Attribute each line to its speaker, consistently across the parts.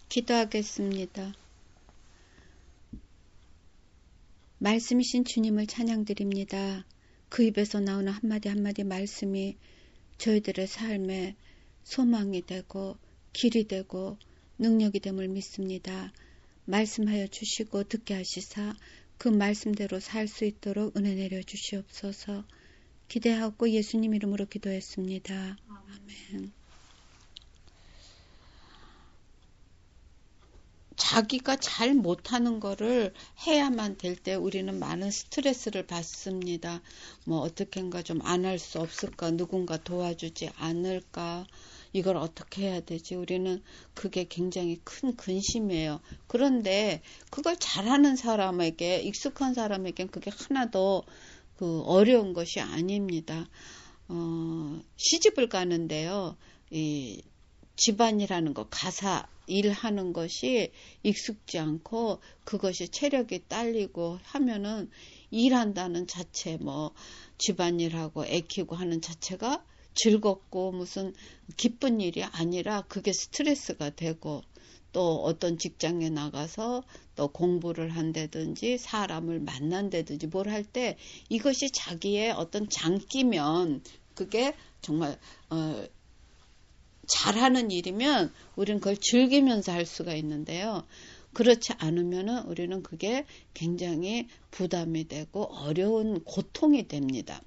Speaker 1: 기도하겠습니다. 말씀이신 주님을 찬양드립니다. 그 입에서 나오는 한마디 한마디 말씀이 저희들의 삶에 소망이 되고 길이 되고 능력이 됨을 믿습니다. 말씀하여 주시고 듣게 하시사 그 말씀대로 살 수 있도록 은혜 내려 주시옵소서. 기대하고 예수님 이름으로 기도했습니다. 아멘. 자기가 잘 못하는 거를 해야만 될 때 우리는 많은 스트레스를 받습니다. 뭐 어떻게인가 좀 안 할 수 없을까? 누군가 도와주지 않을까? 이걸 어떻게 해야 되지? 우리는 그게 굉장히 큰 근심이에요. 그런데 그걸 잘하는 사람에게, 익숙한 사람에겐 그게 하나도 어려운 것이 아닙니다. 시집을 가는데요. 이 집안이라는 거, 가사, 일하는 것이 익숙지 않고 그것이 체력이 딸리고 하면은 일한다는 자체, 뭐 집안일하고 애키고 하는 자체가 즐겁고 무슨 기쁜 일이 아니라 그게 스트레스가 되고, 또 어떤 직장에 나가서 또 공부를 한다든지 사람을 만난다든지 뭘 할 때 이것이 자기의 어떤 장기면 그게 정말 잘하는 일이면 우리는 그걸 즐기면서 할 수가 있는데요. 그렇지 않으면은 우리는 그게 굉장히 부담이 되고 어려운 고통이 됩니다.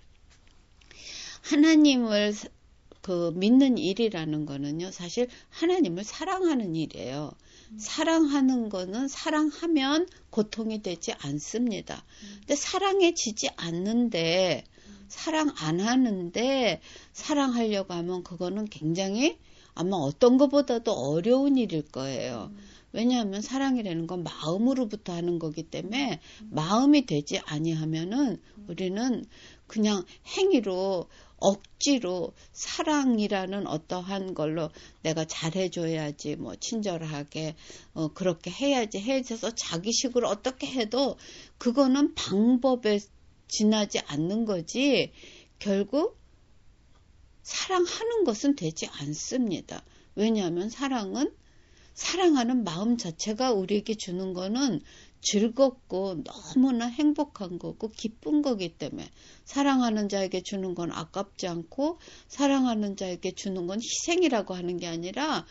Speaker 1: 하나님을 믿는 일이라는 거는요, 사실 하나님을 사랑하는 일이에요. 사랑하는 거는 사랑하면 고통이 되지 않습니다. 근데 사랑해지지 않는데, 사랑 안 하는데 사랑하려고 하면 그거는 굉장히 아마 어떤 것보다도 어려운 일일 거예요. 왜냐하면 사랑이라는 건 마음으로부터 하는 거기 때문에 마음이 되지 아니하면은 우리는 그냥 행위로 억지로 사랑이라는 어떠한 걸로 내가 잘해줘야지, 뭐 친절하게 그렇게 해야지 해서 자기식으로 어떻게 해도 그거는 방법에 지나지 않는 거지 결국 사랑하는 것은 되지 않습니다. 왜냐하면 사랑하는 마음 자체가 우리에게 주는 거는 즐겁고 너무나 행복한 거고 기쁜 거기 때문에 사랑하는 자에게 주는 건 아깝지 않고 사랑하는 자에게 주는 건 희생이라고 하는 게 아니라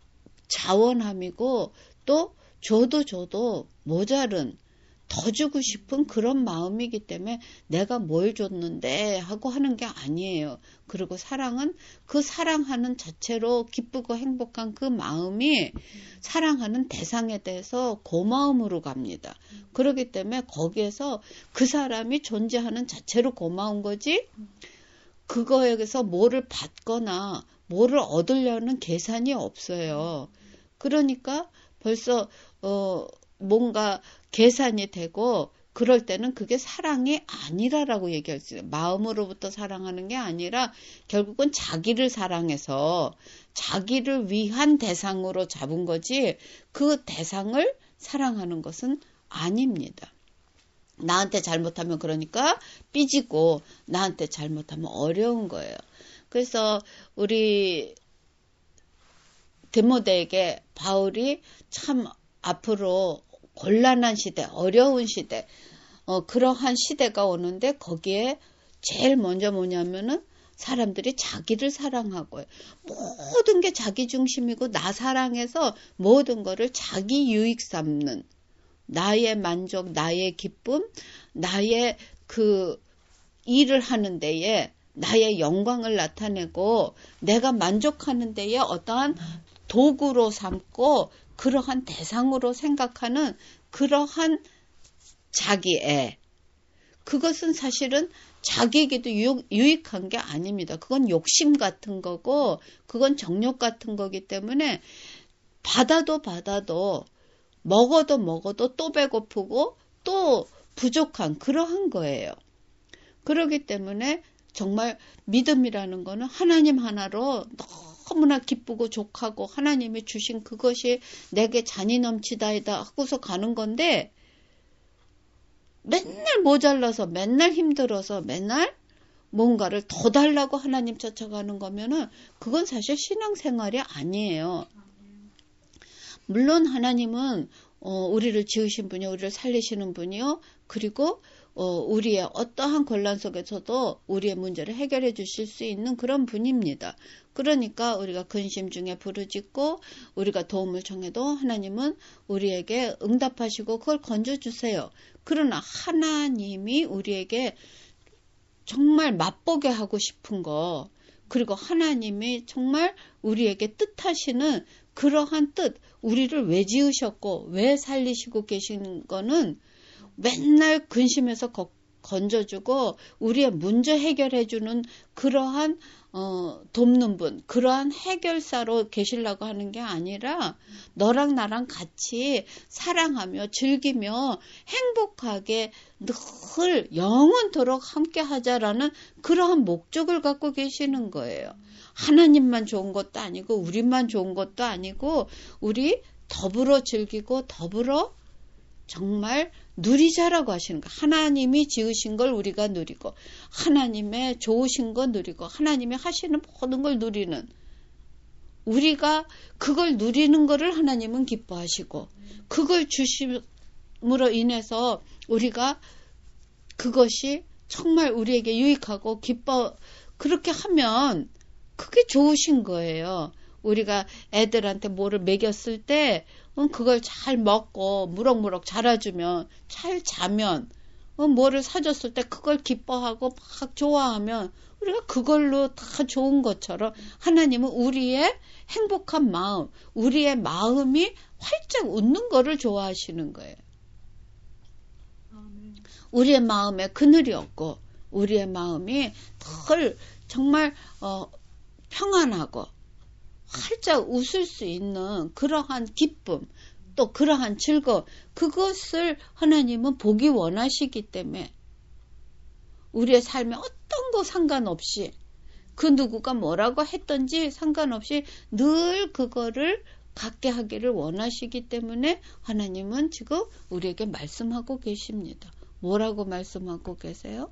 Speaker 1: 자원함이고 또 줘도 모자른 더 주고 싶은 그런 마음이기 때문에 내가 뭘 줬는데 하고 하는 게 아니에요. 그리고 사랑은 그 사랑하는 자체로 기쁘고 행복한 그 마음이 사랑하는 대상에 대해서 고마움으로 갑니다. 그렇기 때문에 거기에서 그 사람이 존재하는 자체로 고마운 거지 그거에서 뭐를 받거나 뭐를 얻으려는 계산이 없어요. 그러니까 벌써 뭔가 계산이 되고 그럴 때는 그게 사랑이 아니라라고 얘기할 수 있어요. 마음으로부터 사랑하는 게 아니라 결국은 자기를 사랑해서 자기를 위한 대상으로 잡은 거지 그 대상을 사랑하는 것은 아닙니다. 나한테 잘못하면 그러니까 삐지고 나한테 잘못하면 어려운 거예요. 그래서 우리 디모데에게 바울이 참 앞으로 곤란한 시대, 어려운 시대, 그러한 시대가 오는데 거기에 제일 먼저 뭐냐면은 사람들이 자기를 사랑하고요. 모든 게 자기 중심이고 나 사랑해서 모든 거를 자기 유익 삼는 나의 만족, 나의 기쁨, 나의 그 일을 하는 데에 나의 영광을 나타내고 내가 만족하는 데에 어떠한 도구로 삼고 그러한 대상으로 생각하는 그러한 자기애. 그것은 사실은 자기에게도 유익한 게 아닙니다. 그건 욕심 같은 거고 그건 정욕 같은 거기 때문에 받아도 먹어도 또 배고프고 또 부족한 그러한 거예요. 그렇기 때문에 정말 믿음이라는 거는 하나님 하나로 너무나 기쁘고 족하고 하나님이 주신 그것이 내게 잔이 넘치다이다 하고서 가는 건데 맨날 모자라서 맨날 힘들어서 맨날 뭔가를 더 달라고 하나님 쫓아가는 거면은 그건 사실 신앙생활이 아니에요. 물론 하나님은 우리를 지으신 분이요, 우리를 살리시는 분이요, 그리고 우리의 어떠한 곤란 속에서도 우리의 문제를 해결해 주실 수 있는 그런 분입니다. 그러니까 우리가 근심 중에 부르짖고 우리가 도움을 청해도 하나님은 우리에게 응답하시고 그걸 건져주세요. 그러나 하나님이 우리에게 정말 맛보게 하고 싶은 거, 그리고 하나님이 정말 우리에게 뜻하시는 그러한 뜻, 우리를 왜 지으셨고 왜 살리시고 계신 거는 맨날 근심해서 건져주고 우리의 문제 해결해주는 그러한 돕는 분, 그러한 해결사로 계시려고 하는 게 아니라 너랑 나랑 같이 사랑하며 즐기며 행복하게 늘 영원토록 함께 하자라는 그러한 목적을 갖고 계시는 거예요. 하나님만 좋은 것도 아니고 우리만 좋은 것도 아니고 우리 더불어 즐기고 더불어 정말 누리자라고 하시는 거예요. 하나님이 지으신 걸 우리가 누리고 하나님의 좋으신 거 누리고 하나님이 하시는 모든 걸 누리는, 우리가 그걸 누리는 거를 하나님은 기뻐하시고 그걸 주심으로 인해서 우리가 그것이 정말 우리에게 유익하고 기뻐, 그렇게 하면 그게 좋으신 거예요. 우리가 애들한테 뭐를 먹였을 때 그걸 잘 먹고 무럭무럭 자라주면, 잘 자면, 뭐를 사줬을 때 그걸 기뻐하고 막 좋아하면 우리가 그걸로 다 좋은 것처럼 하나님은 우리의 행복한 마음, 우리의 마음이 활짝 웃는 거를 좋아하시는 거예요. 우리의 마음에 그늘이 없고 우리의 마음이 덜 정말 평안하고 활짝 웃을 수 있는 그러한 기쁨, 또 그러한 즐거움, 그것을 하나님은 보기 원하시기 때문에 우리의 삶에 어떤 거 상관없이, 그 누구가 뭐라고 했던지 상관없이 늘 그거를 갖게 하기를 원하시기 때문에 하나님은 지금 우리에게 말씀하고 계십니다. 뭐라고 말씀하고 계세요?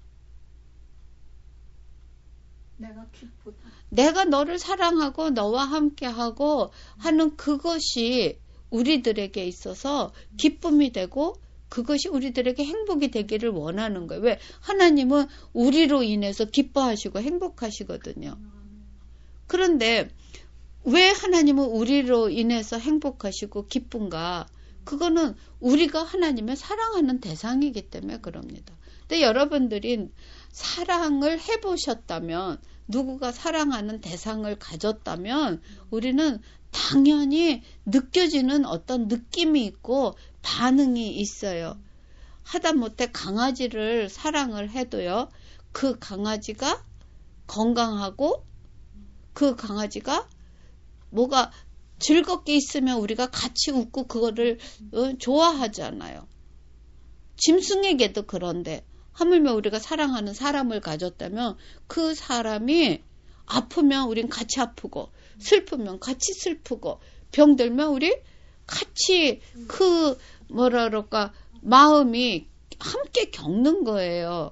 Speaker 2: 내가 기쁘다.
Speaker 1: 내가 너를 사랑하고 너와 함께하고 하는 그것이 우리들에게 있어서 기쁨이 되고 그것이 우리들에게 행복이 되기를 원하는 거예요. 왜? 하나님은 우리로 인해서 기뻐하시고 행복하시거든요. 그런데 왜 하나님은 우리로 인해서 행복하시고 기쁜가? 그거는 우리가 하나님을 사랑하는 대상이기 때문에 그럽니다. 근데 여러분들이 사랑을 해보셨다면, 누구가 사랑하는 대상을 가졌다면 우리는 당연히 느껴지는 어떤 느낌이 있고 반응이 있어요. 하다못해 강아지를 사랑을 해도요, 그 강아지가 건강하고 그 강아지가 뭐가 즐겁게 있으면 우리가 같이 웃고 그거를 좋아하잖아요. 짐승에게도 그런데 하물며 우리가 사랑하는 사람을 가졌다면 그 사람이 아프면 우린 같이 아프고 슬프면 같이 슬프고 병들면 우리 같이 그 뭐라 그럴까 마음이 함께 겪는 거예요.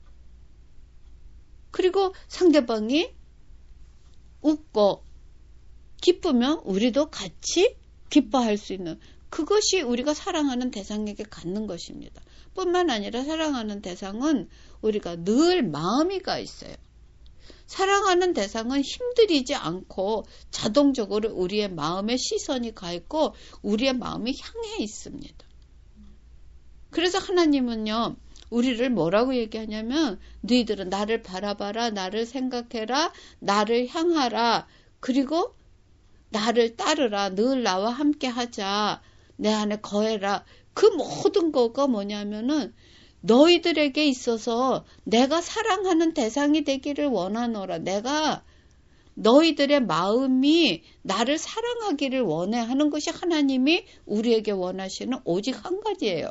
Speaker 1: 그리고 상대방이 웃고 기쁘면 우리도 같이 기뻐할 수 있는, 그것이 우리가 사랑하는 대상에게 갖는 것입니다. 뿐만 아니라 사랑하는 대상은 우리가 늘 마음이 가 있어요. 사랑하는 대상은 힘들이지 않고 자동적으로 우리의 마음에 시선이 가 있고 우리의 마음이 향해 있습니다. 그래서 하나님은요, 우리를 뭐라고 얘기하냐면 너희들은 나를 바라봐라, 나를 생각해라, 나를 향하라, 그리고 나를 따르라, 늘 나와 함께 하자, 내 안에 거해라. 그 모든 거가 뭐냐면은 너희들에게 있어서 내가 사랑하는 대상이 되기를 원하노라. 내가 너희들의 마음이 나를 사랑하기를 원해 하는 것이 하나님이 우리에게 원하시는 오직 한 가지예요.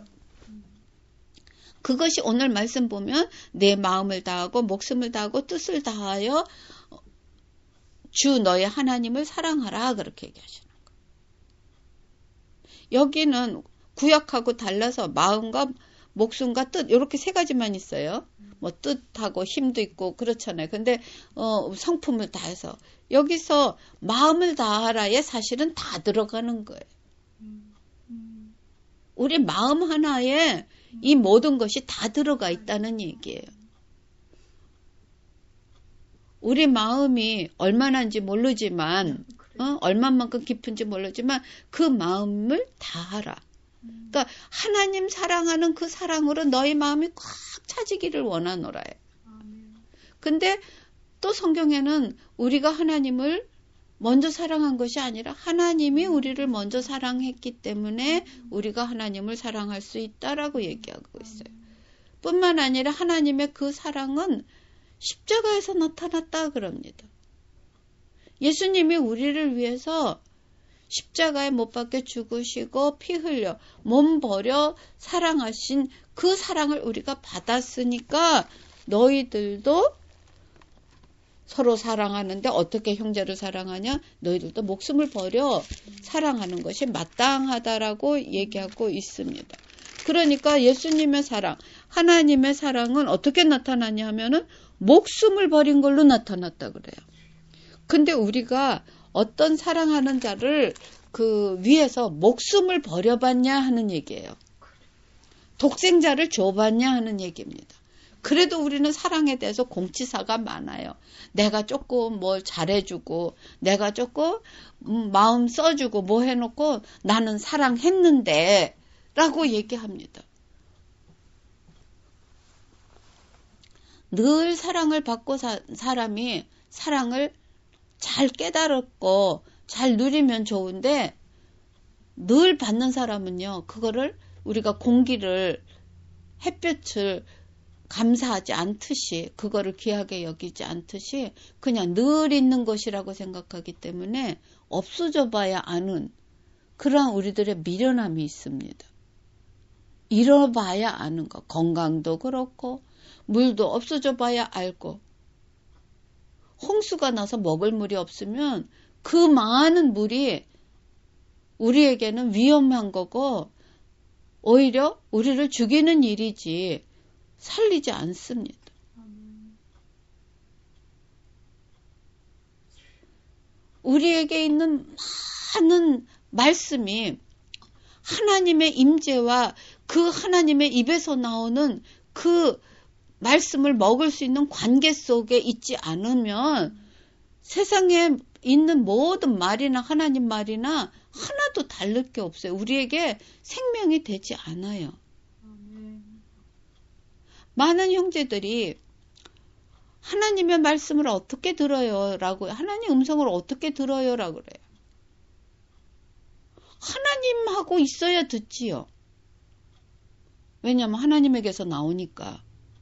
Speaker 1: 그것이 오늘 말씀 보면 내 마음을 다하고 목숨을 다하고 뜻을 다하여 주 너의 하나님을 사랑하라, 그렇게 얘기하시는 거예요. 여기는 구약하고 달라서 마음과 목숨과 뜻, 이렇게 세 가지만 있어요. 뭐 뜻하고 힘도 있고 그렇잖아요. 근데 성품을 다해서 여기서 마음을 다하라에 사실은 다 들어가는 거예요. 우리 마음 하나에 이 모든 것이 다 들어가 있다는 얘기예요. 우리 마음이 얼마나인지 모르지만, 얼마만큼 깊은지 모르지만 그 마음을 다 알아. 그러니까 하나님 사랑하는 그 사랑으로 너희 마음이 꽉 차지기를 원하노라요. 근데 또 성경에는 우리가 하나님을 먼저 사랑한 것이 아니라 하나님이 우리를 먼저 사랑했기 때문에 우리가 하나님을 사랑할 수 있다라고 얘기하고 있어요. 뿐만 아니라 하나님의 그 사랑은 십자가에서 나타났다 그럽니다. 예수님이 우리를 위해서 십자가에 못 박혀 죽으시고 피 흘려 몸 버려 사랑하신 그 사랑을 우리가 받았으니까 너희들도 서로 사랑하는데 어떻게 형제를 사랑하냐? 너희들도 목숨을 버려 사랑하는 것이 마땅하다라고 얘기하고 있습니다. 그러니까 예수님의 사랑, 하나님의 사랑은 어떻게 나타나냐 하면은 목숨을 버린 걸로 나타났다 그래요. 근데 우리가 어떤 사랑하는 자를 그 위해서 목숨을 버려봤냐 하는 얘기예요. 독생자를 줘봤냐 하는 얘기입니다. 그래도 우리는 사랑에 대해서 공치사가 많아요. 내가 조금 뭘 잘해주고 내가 조금 마음 써주고 뭐 해놓고 나는 사랑했는데 라고 얘기합니다. 늘 사랑을 받고 사람이 사랑을 잘 깨달았고 잘 누리면 좋은데 늘 받는 사람은요. 그거를 우리가 공기를 햇볕을 감사하지 않듯이 그거를 귀하게 여기지 않듯이 그냥 늘 있는 것이라고 생각하기 때문에 없어져 봐야 아는 그러한 우리들의 미련함이 있습니다. 잃어봐야 아는 것. 건강도 그렇고 물도 없어져 봐야 알고 홍수가 나서 먹을 물이 없으면 그 많은 물이 우리에게는 위험한 거고 오히려 우리를 죽이는 일이지 살리지 않습니다. 우리에게 있는 많은 말씀이 하나님의 임재와 그 하나님의 입에서 나오는 그 말씀을 먹을 수 있는 관계 속에 있지 않으면 세상에 있는 모든 말이나 하나님 말이나 하나도 다를 게 없어요. 우리에게 생명이 되지 않아요. 많은 형제들이 하나님의 말씀을 어떻게 들어요? 라고 하나님 음성을 어떻게 들어요? 라고 그래요. 하나님하고 있어야 듣지요. 왜냐하면 하나님에게서 나오니까.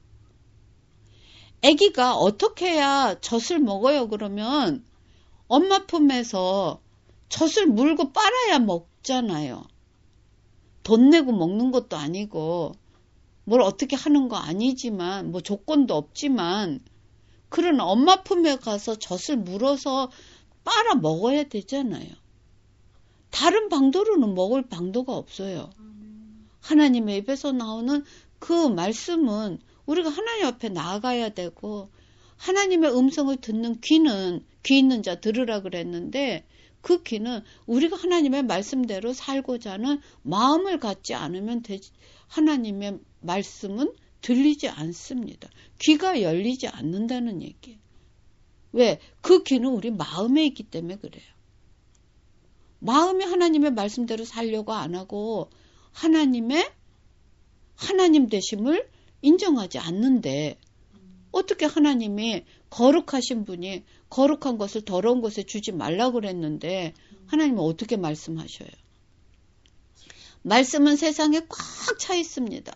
Speaker 1: 아기가 어떻게 해야 젖을 먹어요? 그러면 엄마 품에서 젖을 물고 빨아야 먹잖아요. 돈 내고 먹는 것도 아니고 뭘 어떻게 하는 거 아니지만 뭐 조건도 없지만 그런 엄마 품에 가서 젖을 물어서 빨아 먹어야 되잖아요. 다른 방도로는 먹을 방도가 없어요. 하나님의 입에서 나오는 그 말씀은 우리가 하나님 앞에 나아가야 되고 하나님의 음성을 듣는 귀는 귀 있는 자 들으라 그랬는데 그 귀는 우리가 하나님의 말씀대로 살고자 하는 마음을 갖지 않으면 하나님의 말씀은 들리지 않습니다. 귀가 열리지 않는다는 얘기예요. 왜? 그 귀는 우리 마음에 있기 때문에 그래요. 마음이 하나님의 말씀대로 살려고 안 하고 하나님 되심을 인정하지 않는데 어떻게 하나님이 거룩하신 분이 거룩한 것을 더러운 것에 주지 말라고 그랬는데 하나님은 어떻게 말씀하셔요? 말씀은 세상에 꽉 차 있습니다.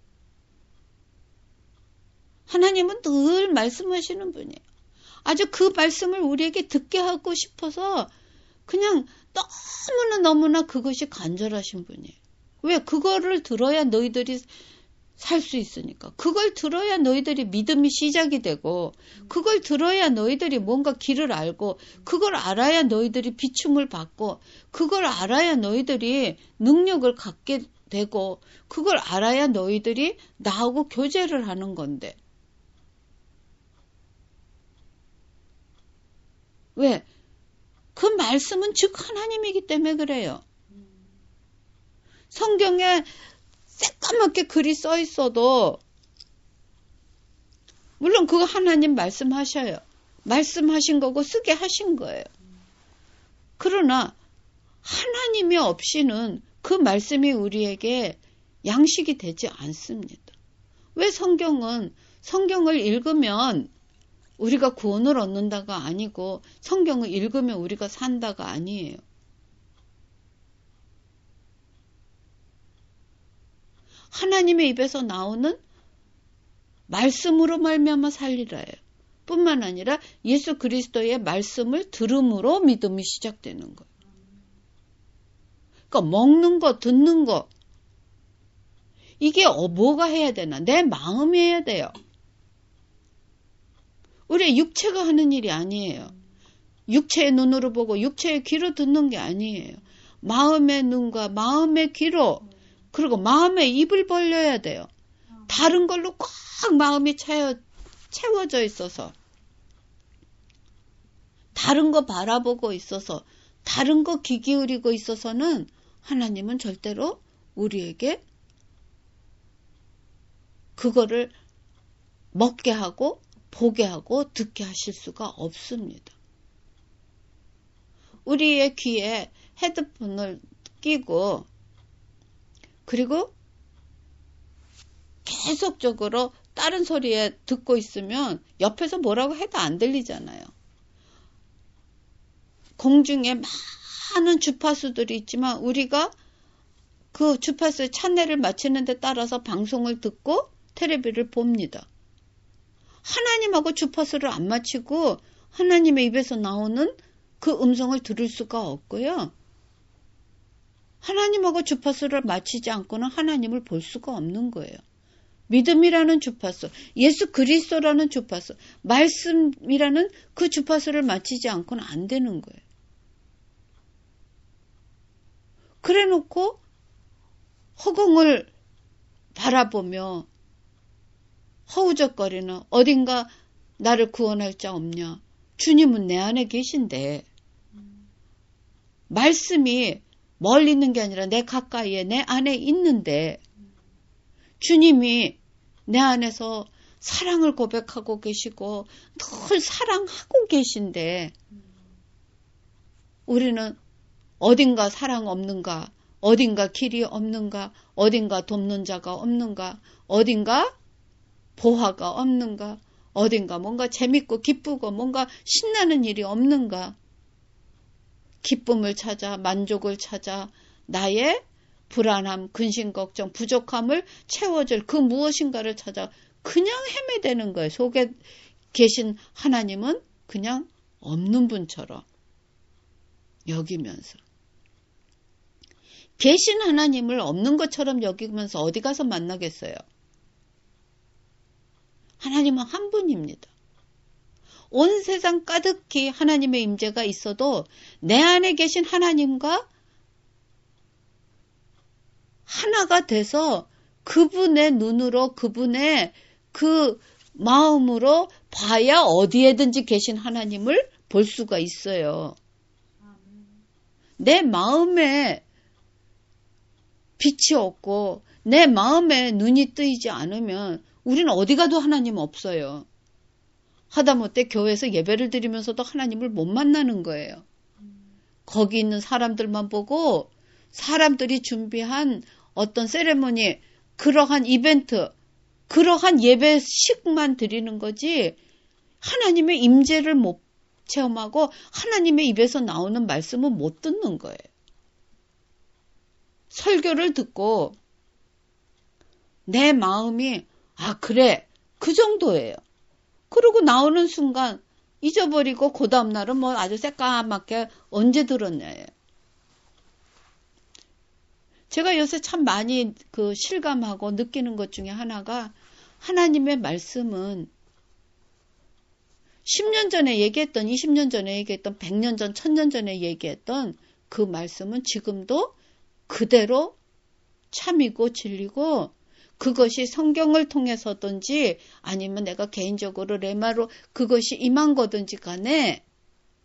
Speaker 1: 하나님은 늘 말씀하시는 분이에요. 아주 그 말씀을 우리에게 듣게 하고 싶어서 그냥 너무나 그것이 간절하신 분이에요. 왜? 그거를 들어야 너희들이 살 수 있으니까. 그걸 들어야 너희들이 믿음이 시작이 되고 그걸 들어야 너희들이 뭔가 길을 알고 그걸 알아야 너희들이 비춤을 받고 그걸 알아야 너희들이 능력을 갖게 되고 그걸 알아야 너희들이 나하고 교제를 하는 건데. 왜? 그 말씀은 즉 하나님이기 때문에 그래요. 성경에 새까맣게 글이 써 있어도 물론 그거 하나님 말씀하셔요. 말씀하신 거고 쓰게 하신 거예요. 그러나 하나님이 없이는 그 말씀이 우리에게 양식이 되지 않습니다. 왜 성경을 읽으면 우리가 구원을 얻는다가 아니고 성경을 읽으면 우리가 산다가 아니에요. 하나님의 입에서 나오는 말씀으로 말미암아 살리라예요. 뿐만 아니라 예수 그리스도의 말씀을 들음으로 믿음이 시작되는 거예요. 그러니까 먹는 거, 듣는 거 이게 뭐가 해야 되나? 내 마음이 해야 돼요. 우리 육체가 하는 일이 아니에요. 육체의 눈으로 보고 육체의 귀로 듣는 게 아니에요. 마음의 눈과 마음의 귀로 그리고 마음의 입을 벌려야 돼요. 다른 걸로 꽉 마음이 채워져 있어서 다른 거 바라보고 있어서 다른 거 귀 기울이고 있어서는 하나님은 절대로 우리에게 그거를 먹게 하고 보게 하고 듣게 하실 수가 없습니다. 우리의 귀에 헤드폰을 끼고 그리고 계속적으로 다른 소리에 듣고 있으면 옆에서 뭐라고 해도 안 들리잖아요. 공중에 많은 주파수들이 있지만 우리가 그 주파수의 찬내를 맞추는 데 따라서 방송을 듣고 텔레비를 봅니다. 하나님하고 주파수를 안 맞추고 하나님의 입에서 나오는 그 음성을 들을 수가 없고요. 하나님하고 주파수를 맞추지 않고는 하나님을 볼 수가 없는 거예요. 믿음이라는 주파수, 예수 그리스도라는 주파수, 말씀이라는 그 주파수를 맞추지 않고는 안 되는 거예요. 그래 놓고 허공을 바라보며 허우적거리는 어딘가 나를 구원할 자 없냐. 주님은 내 안에 계신데 말씀이 멀리 있는 게 아니라 내 가까이에 내 안에 있는데 주님이 내 안에서 사랑을 고백하고 계시고 늘 사랑하고 계신데 우리는 어딘가 사랑 없는가, 어딘가 길이 없는가, 어딘가 돕는 자가 없는가, 어딘가 보화가 없는가, 어딘가 뭔가 재밌고 기쁘고 뭔가 신나는 일이 없는가, 기쁨을 찾아 만족을 찾아 나의 불안함, 근심, 걱정, 부족함을 채워줄 그 무엇인가를 찾아 그냥 헤매대는 거예요. 속에 계신 하나님은 그냥 없는 분처럼 여기면서 계신 하나님을 없는 것처럼 여기면서 어디 가서 만나겠어요? 하나님은 한 분입니다. 온 세상 가득히 하나님의 임재가 있어도 내 안에 계신 하나님과 하나가 돼서 그분의 눈으로 그분의 그 마음으로 봐야 어디에든지 계신 하나님을 볼 수가 있어요. 내 마음에 빛이 없고 내 마음에 눈이 뜨이지 않으면 우리는 어디 가도 하나님 없어요. 하다못해 교회에서 예배를 드리면서도 하나님을 못 만나는 거예요. 거기 있는 사람들만 보고 사람들이 준비한 어떤 세레모니, 그러한 이벤트, 그러한 예배식만 드리는 거지 하나님의 임재를 못 체험하고 하나님의 입에서 나오는 말씀은 못 듣는 거예요. 설교를 듣고 내 마음이 그래 그 정도예요. 그러고 나오는 순간 잊어버리고 그 다음날은 뭐 아주 새까맣게 언제 들었냐예요. 제가 요새 참 많이 실감하고 느끼는 것 중에 하나가 하나님의 말씀은 10년 전에 얘기했던, 20년 전에 얘기했던, 100년 전, 1000년 전에 얘기했던 그 말씀은 지금도 그대로 참이고 진리고 그것이 성경을 통해서든지 아니면 내가 개인적으로 레마로 그것이 임한 거든지 간에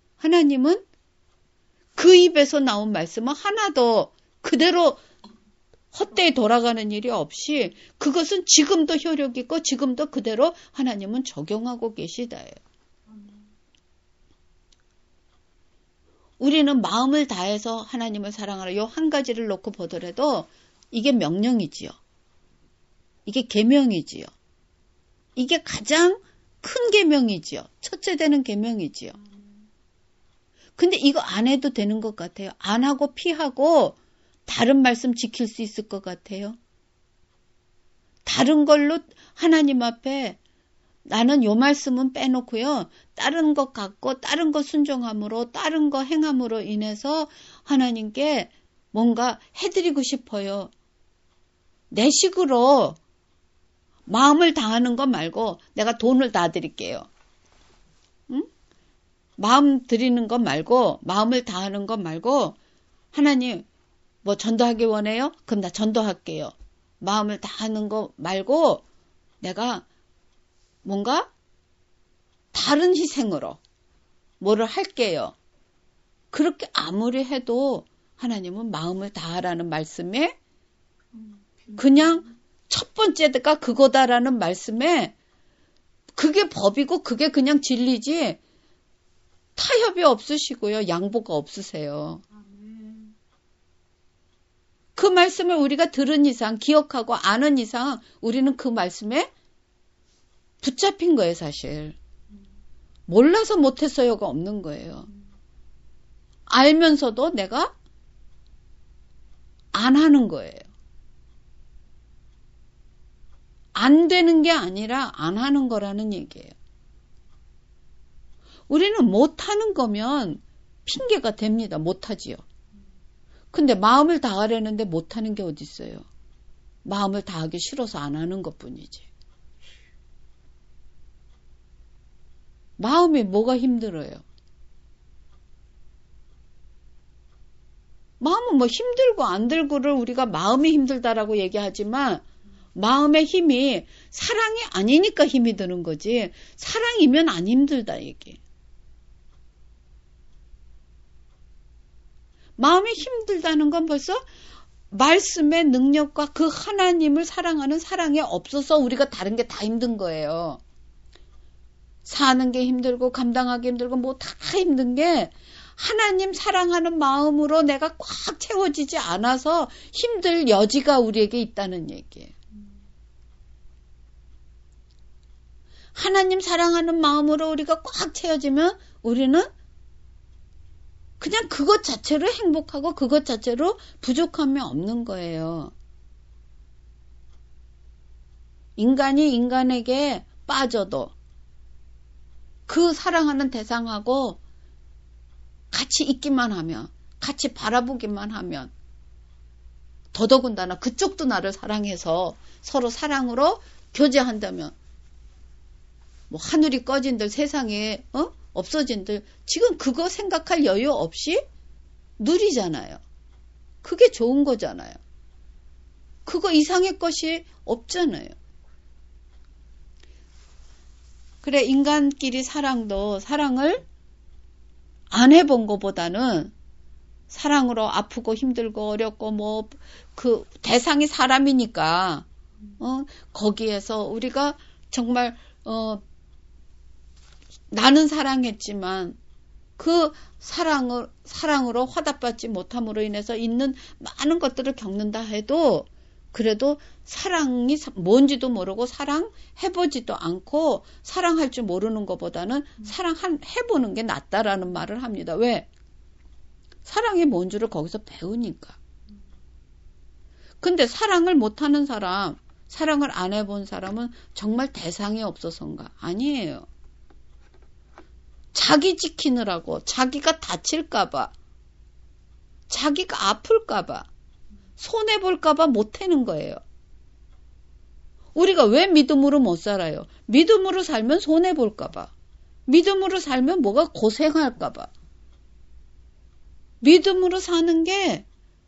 Speaker 1: 하나님은 그 입에서 나온 말씀은 하나도 그대로 헛되이 돌아가는 일이 없이 그것은 지금도 효력 있고 지금도 그대로 하나님은 적용하고 계시다예요. 우리는 마음을 다해서 하나님을 사랑하라. 요 한 가지를 놓고 보더라도 이게 명령이지요. 이게 계명이지요. 이게 가장 큰 계명이지요. 첫째 되는 계명이지요. 근데 이거 안 해도 되는 것 같아요. 안 하고 피하고 다른 말씀 지킬 수 있을 것 같아요. 다른 걸로 하나님 앞에 나는 요 말씀은 빼놓고요. 다른 것 갖고 다른 거 순종함으로 다른 거 행함으로 인해서 하나님께 뭔가 해드리고 싶어요. 내 식으로 마음을 다하는 것 말고 내가 돈을 다 드릴게요. 응? 마음 드리는 것 말고 마음을 다하는 것 말고 하나님 뭐 전도하기 원해요? 그럼 나 전도할게요. 마음을 다하는 거 말고 내가 뭔가 다른 희생으로 뭐를 할게요. 그렇게 아무리 해도 하나님은 마음을 다하라는 말씀에 그냥 첫 번째가 그거다라는 말씀에 그게 법이고 그게 그냥 진리지 타협이 없으시고요. 양보가 없으세요. 그 말씀을 우리가 들은 이상 기억하고 아는 이상 우리는 그 말씀에 붙잡힌 거예요. 사실. 몰라서 못했어요가 없는 거예요. 알면서도 내가 안 하는 거예요. 안 되는 게 아니라 안 하는 거라는 얘기예요. 우리는 못하는 거면 핑계가 됩니다. 못하지요. 근데 마음을 다하려는데 못하는 게 어디 있어요. 마음을 다하기 싫어서 안 하는 것뿐이지. 마음이 뭐가 힘들어요? 마음은 뭐 힘들고 안 들고를 우리가 마음이 힘들다라고 얘기하지만 마음의 힘이 사랑이 아니니까 힘이 드는 거지 사랑이면 안 힘들다 얘기. 마음이 힘들다는 건 벌써 말씀의 능력과 그 하나님을 사랑하는 사랑이 없어서 우리가 다른 게 다 힘든 거예요. 사는 게 힘들고 감당하기 힘들고 뭐 다 힘든 게 하나님 사랑하는 마음으로 내가 꽉 채워지지 않아서 힘들 여지가 우리에게 있다는 얘기예요. 하나님 사랑하는 마음으로 우리가 꽉 채워지면 우리는 그냥 그것 자체로 행복하고 그것 자체로 부족함이 없는 거예요. 인간이 인간에게 빠져도 그 사랑하는 대상하고 같이 있기만 하면, 같이 바라보기만 하면, 더더군다나 그쪽도 나를 사랑해서 서로 사랑으로 교제한다면, 뭐 하늘이 꺼진들 세상에 없어진들 지금 그거 생각할 여유 없이 누리잖아요. 그게 좋은 거잖아요. 그거 이상의 것이 없잖아요. 그래 인간끼리 사랑을 안 해본 것보다는 사랑으로 아프고 힘들고 어렵고 뭐 그 대상이 사람이니까 거기에서 우리가 정말 나는 사랑했지만 그 사랑으로 화답받지 못함으로 인해서 있는 많은 것들을 겪는다 해도 그래도 사랑이 뭔지도 모르고 사랑해보지도 않고 사랑할 줄 모르는 것보다는 사랑해보는 게 낫다라는 말을 합니다. 왜? 사랑이 뭔 줄을 거기서 배우니까. 근데 사랑을 못하는 사람, 사랑을 안 해본 사람은 정말 대상이 없어서인가? 아니에요. 자기 지키느라고 자기가 다칠까봐 자기가 아플까봐 손해볼까봐 못하는 거예요. 우리가 왜 믿음으로 못 살아요? 믿음으로 살면 손해볼까봐 믿음으로 살면 뭐가 고생할까봐 믿음으로 사는 게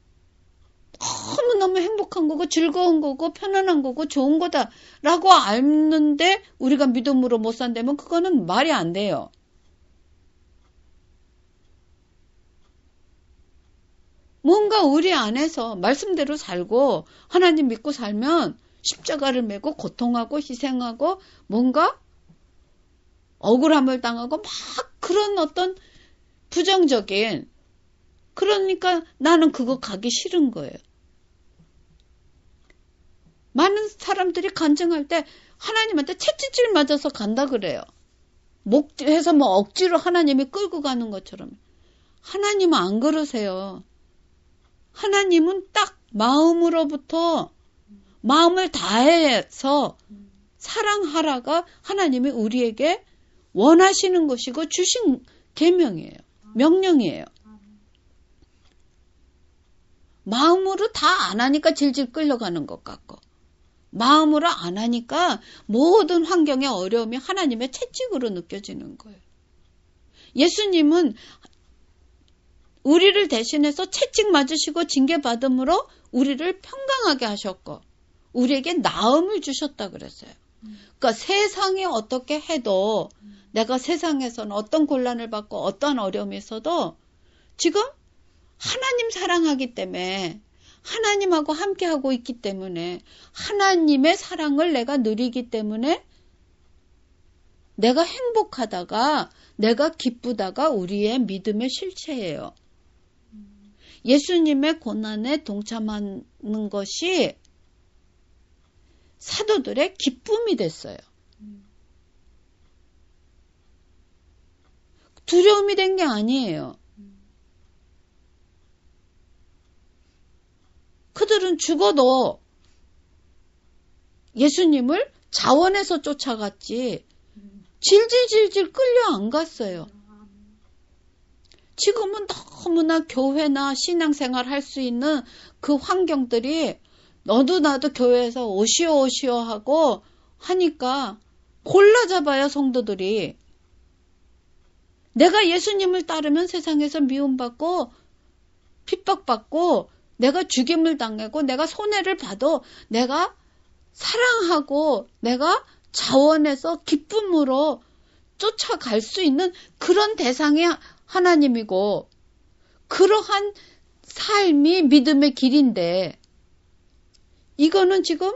Speaker 1: 너무너무 행복한 거고 즐거운 거고 편안한 거고 좋은 거다라고 알는데 우리가 믿음으로 못 산다면 그거는 말이 안 돼요. 뭔가 우리 안에서 말씀대로 살고 하나님 믿고 살면 십자가를 메고 고통하고 희생하고 뭔가 억울함을 당하고 막 그런 어떤 부정적인, 그러니까 나는 그거 가기 싫은 거예요. 많은 사람들이 간증할 때 하나님한테 채찍질 맞아서 간다 그래요. 목해서 뭐 억지로 하나님이 끌고 가는 것처럼. 하나님은 안 그러세요. 하나님은 딱 마음으로부터 마음을 다해서 사랑하라가 하나님이 우리에게 원하시는 것이고 주신 계명이에요. 명령이에요. 마음으로 다 안 하니까 질질 끌려가는 것 같고, 마음으로 안 하니까 모든 환경의 어려움이 하나님의 채찍으로 느껴지는 거예요. 예수님은 우리를 대신해서 채찍 맞으시고 징계받음으로 우리를 평강하게 하셨고 우리에게 나음을 주셨다 그랬어요. 그러니까 세상이 어떻게 해도 내가 세상에서는 어떤 곤란을 받고 어떤 어려움이 있어도 지금 하나님 사랑하기 때문에, 하나님하고 함께하고 있기 때문에, 하나님의 사랑을 내가 누리기 때문에 내가 행복하다가 내가 기쁘다가 우리의 믿음의 실체예요. 예수님의 고난에 동참하는 것이 사도들의 기쁨이 됐어요. 두려움이 된 게 아니에요. 그들은 죽어도 예수님을 자원해서 쫓아갔지 질질질질 끌려 안 갔어요. 지금은 너무나 교회나 신앙생활 할 수 있는 그 환경들이 너도 나도 교회에서 오시오 하고 하니까 골라 잡아요, 성도들이. 내가 예수님을 따르면 세상에서 미움받고 핍박받고 내가 죽임을 당하고 내가 손해를 봐도 내가 사랑하고 내가 자원해서 기쁨으로 쫓아갈 수 있는 그런 대상이 하나님이고, 그러한 삶이 믿음의 길인데, 이거는 지금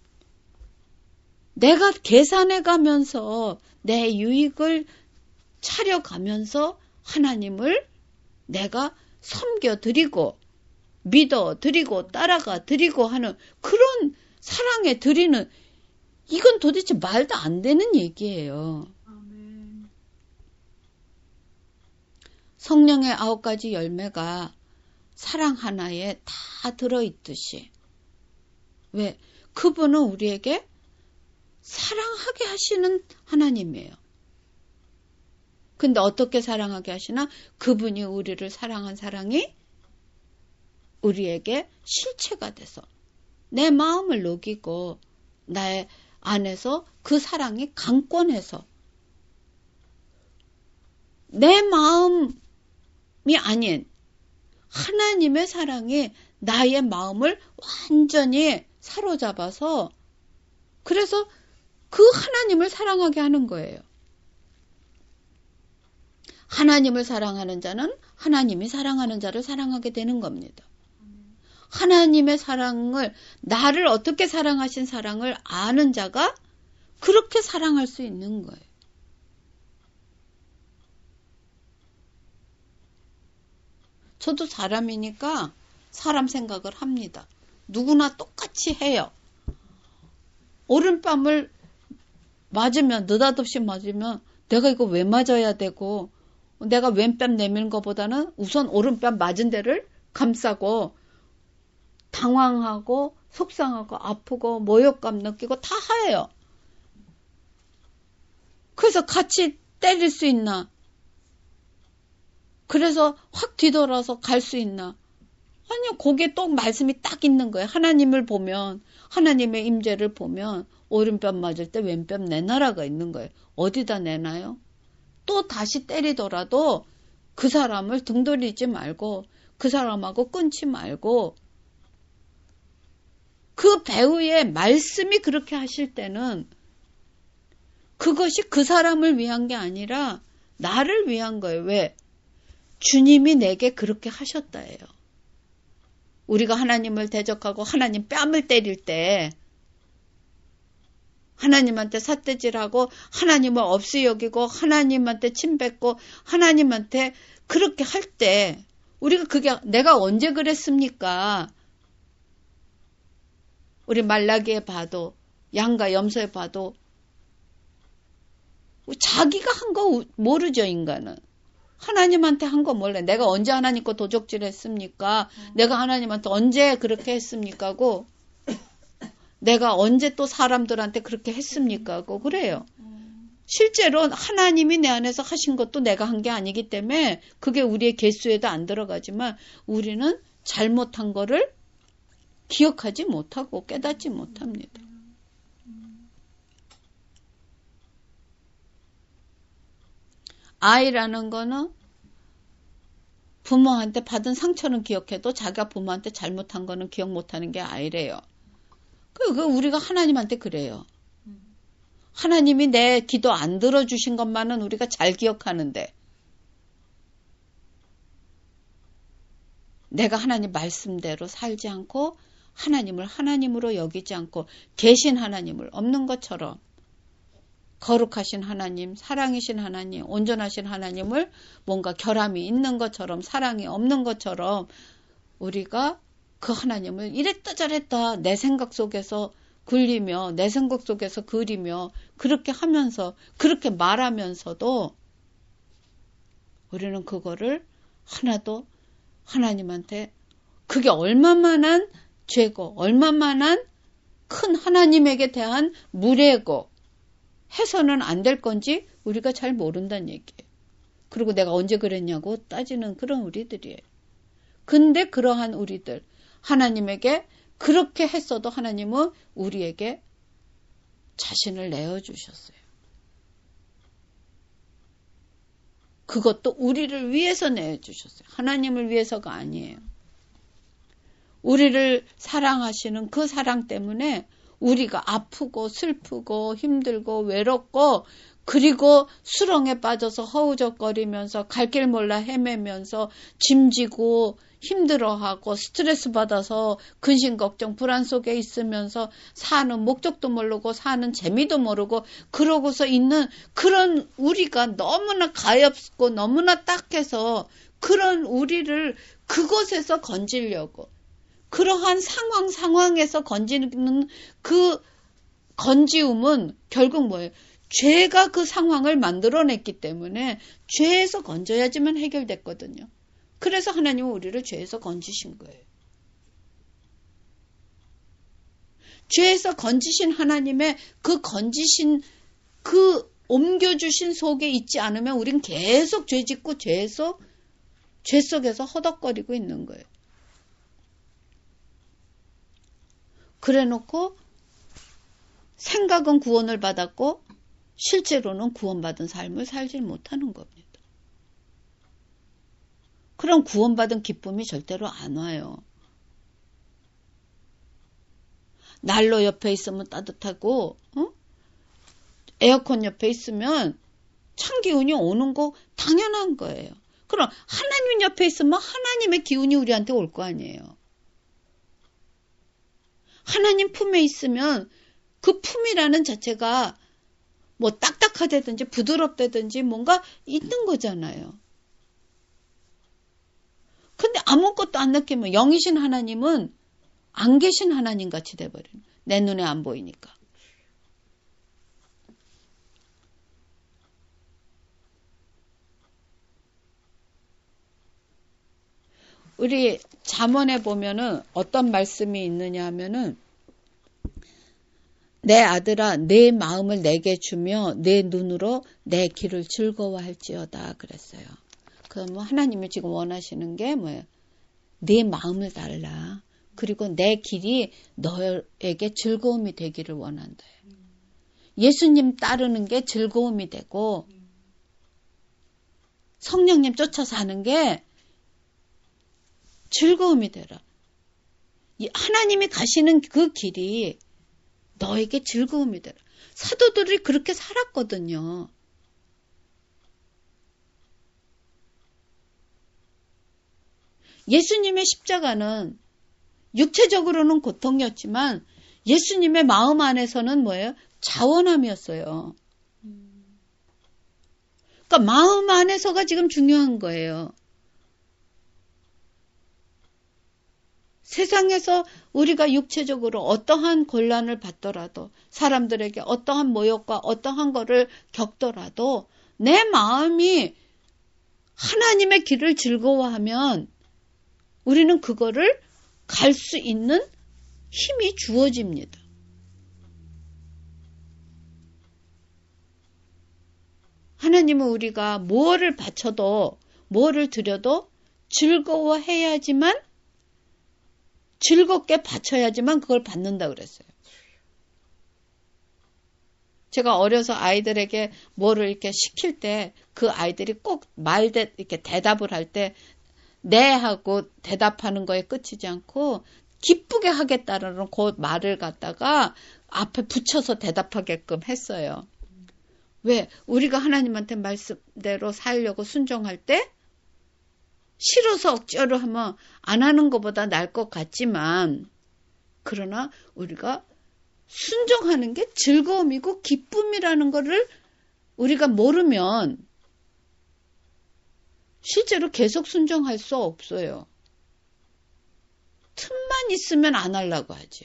Speaker 1: 내가 계산해 가면서 내 유익을 차려가면서 하나님을 내가 섬겨드리고 믿어드리고 따라가드리고 하는 그런 사랑에 드리는, 이건 도대체 말도 안 되는 얘기예요.
Speaker 2: 아멘.
Speaker 1: 성령의 9가지 열매가 사랑 하나에 다 들어있듯이, 왜? 그분은 우리에게 사랑하게 하시는 하나님이에요. 근데 어떻게 사랑하게 하시나? 그분이 우리를 사랑한 사랑이 우리에게 실체가 돼서 내 마음을 녹이고 나의 안에서 그 사랑이 강권해서 내 마음이 아닌 하나님의 사랑이 나의 마음을 완전히 사로잡아서, 그래서 그 하나님을 사랑하게 하는 거예요. 하나님을 사랑하는 자는 하나님이 사랑하는 자를 사랑하게 되는 겁니다. 하나님의 사랑을, 나를 어떻게 사랑하신 사랑을 아는 자가 그렇게 사랑할 수 있는 거예요. 저도 사람이니까 사람 생각을 합니다. 누구나 똑같이 해요. 오른뺨을 맞으면, 느닷없이 맞으면 내가 이거 왜 맞아야 되고, 내가 왼뺨 내미는 것보다는 우선 오른뺨 맞은 데를 감싸고 당황하고 속상하고 아프고 모욕감 느끼고 다 해요. 그래서 같이 때릴 수 있나? 그래서 확 뒤돌아서 갈 수 있나? 아니요, 거기에 또 말씀이 딱 있는 거예요. 하나님을 보면, 하나님의 임재를 보면 오른뺨 맞을 때 왼뺨 내놔라가 있는 거예요. 어디다 내놔요? 또 다시 때리더라도 그 사람을 등 돌리지 말고 그 사람하고 끊지 말고, 그 배우의 말씀이 그렇게 하실 때는 그것이 그 사람을 위한 게 아니라 나를 위한 거예요. 왜? 주님이 내게 그렇게 하셨다예요. 우리가 하나님을 대적하고 하나님 뺨을 때릴 때 하나님한테 삿대질하고 하나님을 없이 여기고 하나님한테 침뱉고 하나님한테 그렇게 할 때 우리가 그게 내가 언제 그랬습니까? 우리 말라기에 봐도 양가 염소에 봐도 자기가 한 거 모르죠, 인간은. 하나님한테 한 거 몰래. 내가 언제 하나님 거 도적질 했습니까? 내가 하나님한테 언제 그렇게 했습니까? 고 내가 언제 또 사람들한테 그렇게 했습니까? 고 그래요. 실제로 하나님이 내 안에서 하신 것도 내가 한 게 아니기 때문에 그게 우리의 개수에도 안 들어가지만 우리는 잘못한 거를 기억하지 못하고 깨닫지 못합니다. 아이라는 거는 부모한테 받은 상처는 기억해도 자기가 부모한테 잘못한 거는 기억 못하는 게 아이래요. 그 우리가 하나님한테 그래요. 하나님이 내 기도 안 들어주신 것만은 우리가 잘 기억하는데 내가 하나님 말씀대로 살지 않고 하나님을 하나님으로 여기지 않고 계신 하나님을 없는 것처럼 거룩하신 하나님, 사랑이신 하나님, 온전하신 하나님을 뭔가 결함이 있는 것처럼 사랑이 없는 것처럼 우리가 그 하나님을 이랬다 저랬다 내 생각 속에서 굴리며 내 생각 속에서 그리며 그렇게 하면서 그렇게 말하면서도 우리는 그거를 하나도 하나님한테 그게 얼마만한 죄고 얼마만한 큰 하나님에게 대한 무례고 해서는 안 될 건지 우리가 잘 모른다는 얘기예요. 그리고 내가 언제 그랬냐고 따지는 그런 우리들이에요. 근데 그러한 우리들 하나님에게 그렇게 했어도 하나님은 우리에게 자신을 내어주셨어요. 그것도 우리를 위해서 내어주셨어요. 하나님을 위해서가 아니에요. 우리를 사랑하시는 그 사랑 때문에 우리가 아프고 슬프고 힘들고 외롭고 그리고 수렁에 빠져서 허우적거리면서 갈 길 몰라 헤매면서 짐지고 힘들어하고 스트레스 받아서 근심 걱정 불안 속에 있으면서 사는 목적도 모르고 사는 재미도 모르고 그러고서 있는 그런 우리가 너무나 가엾고 너무나 딱해서 그런 우리를 그곳에서 건지려고 그러한 상황에서 건지는 그 건지움은 결국 뭐예요? 죄가 그 상황을 만들어냈기 때문에 죄에서 건져야지만 해결됐거든요. 그래서 하나님은 우리를 죄에서 건지신 거예요. 죄에서 건지신 하나님의 그 건지신 그 옮겨주신 속에 있지 않으면 우린 계속 죄 짓고 죄 속에서 허덕거리고 있는 거예요. 그래놓고 생각은 구원을 받았고 실제로는 구원받은 삶을 살지 못하는 겁니다. 그럼 구원받은 기쁨이 절대로 안 와요. 난로 옆에 있으면 따뜻하고 에어컨 옆에 있으면 찬 기운이 오는 거 당연한 거예요. 그럼 하나님 옆에 있으면 하나님의 기운이 우리한테 올 거 아니에요. 하나님 품에 있으면 그 품이라는 자체가 뭐 딱딱하다든지 부드럽다든지 뭔가 있는 거잖아요. 근데 아무것도 안 느끼면 영이신 하나님은 안 계신 하나님 같이 돼버리는 내 눈에 안 보이니까. 우리 잠언에 보면은 어떤 말씀이 있느냐 하면은 내 아들아 내 마음을 내게 주며 내 눈으로 내 길을 즐거워할지어다 그랬어요. 그럼 하나님이 지금 원하시는 게 뭐예요? 내 마음을 달라. 그리고 내 길이 너에게 즐거움이 되기를 원한다. 예수님 따르는 게 즐거움이 되고 성령님 쫓아 사는 게 즐거움이 되라. 하나님이 가시는 그 길이 너에게 즐거움이 되라. 사도들이 그렇게 살았거든요. 예수님의 십자가는 육체적으로는 고통이었지만 예수님의 마음 안에서는 뭐예요? 자원함이었어요. 그러니까 마음 안에서가 지금 중요한 거예요. 세상에서 우리가 육체적으로 어떠한 곤란을 받더라도, 사람들에게 어떠한 모욕과 어떠한 거를 겪더라도 내 마음이 하나님의 길을 즐거워하면 우리는 그거를 갈 수 있는 힘이 주어집니다. 하나님은 우리가 뭐를 바쳐도, 뭐를 드려도 즐거워해야지만, 즐겁게 바쳐야지만 그걸 받는다 그랬어요. 제가 어려서 아이들에게 뭐를 이렇게 시킬 때 그 아이들이 꼭 이렇게 대답을 할 때 네 하고 대답하는 거에 끝이지 않고 기쁘게 하겠다라는 그 말을 갖다가 앞에 붙여서 대답하게끔 했어요. 왜? 우리가 하나님한테 말씀대로 살려고 순종할 때 싫어서 억지로 하면 안 하는 것보다 나을 것 같지만, 그러나 우리가 순종하는 게 즐거움이고 기쁨이라는 거를 우리가 모르면 실제로 계속 순종할 수 없어요. 틈만 있으면 안 하려고 하죠.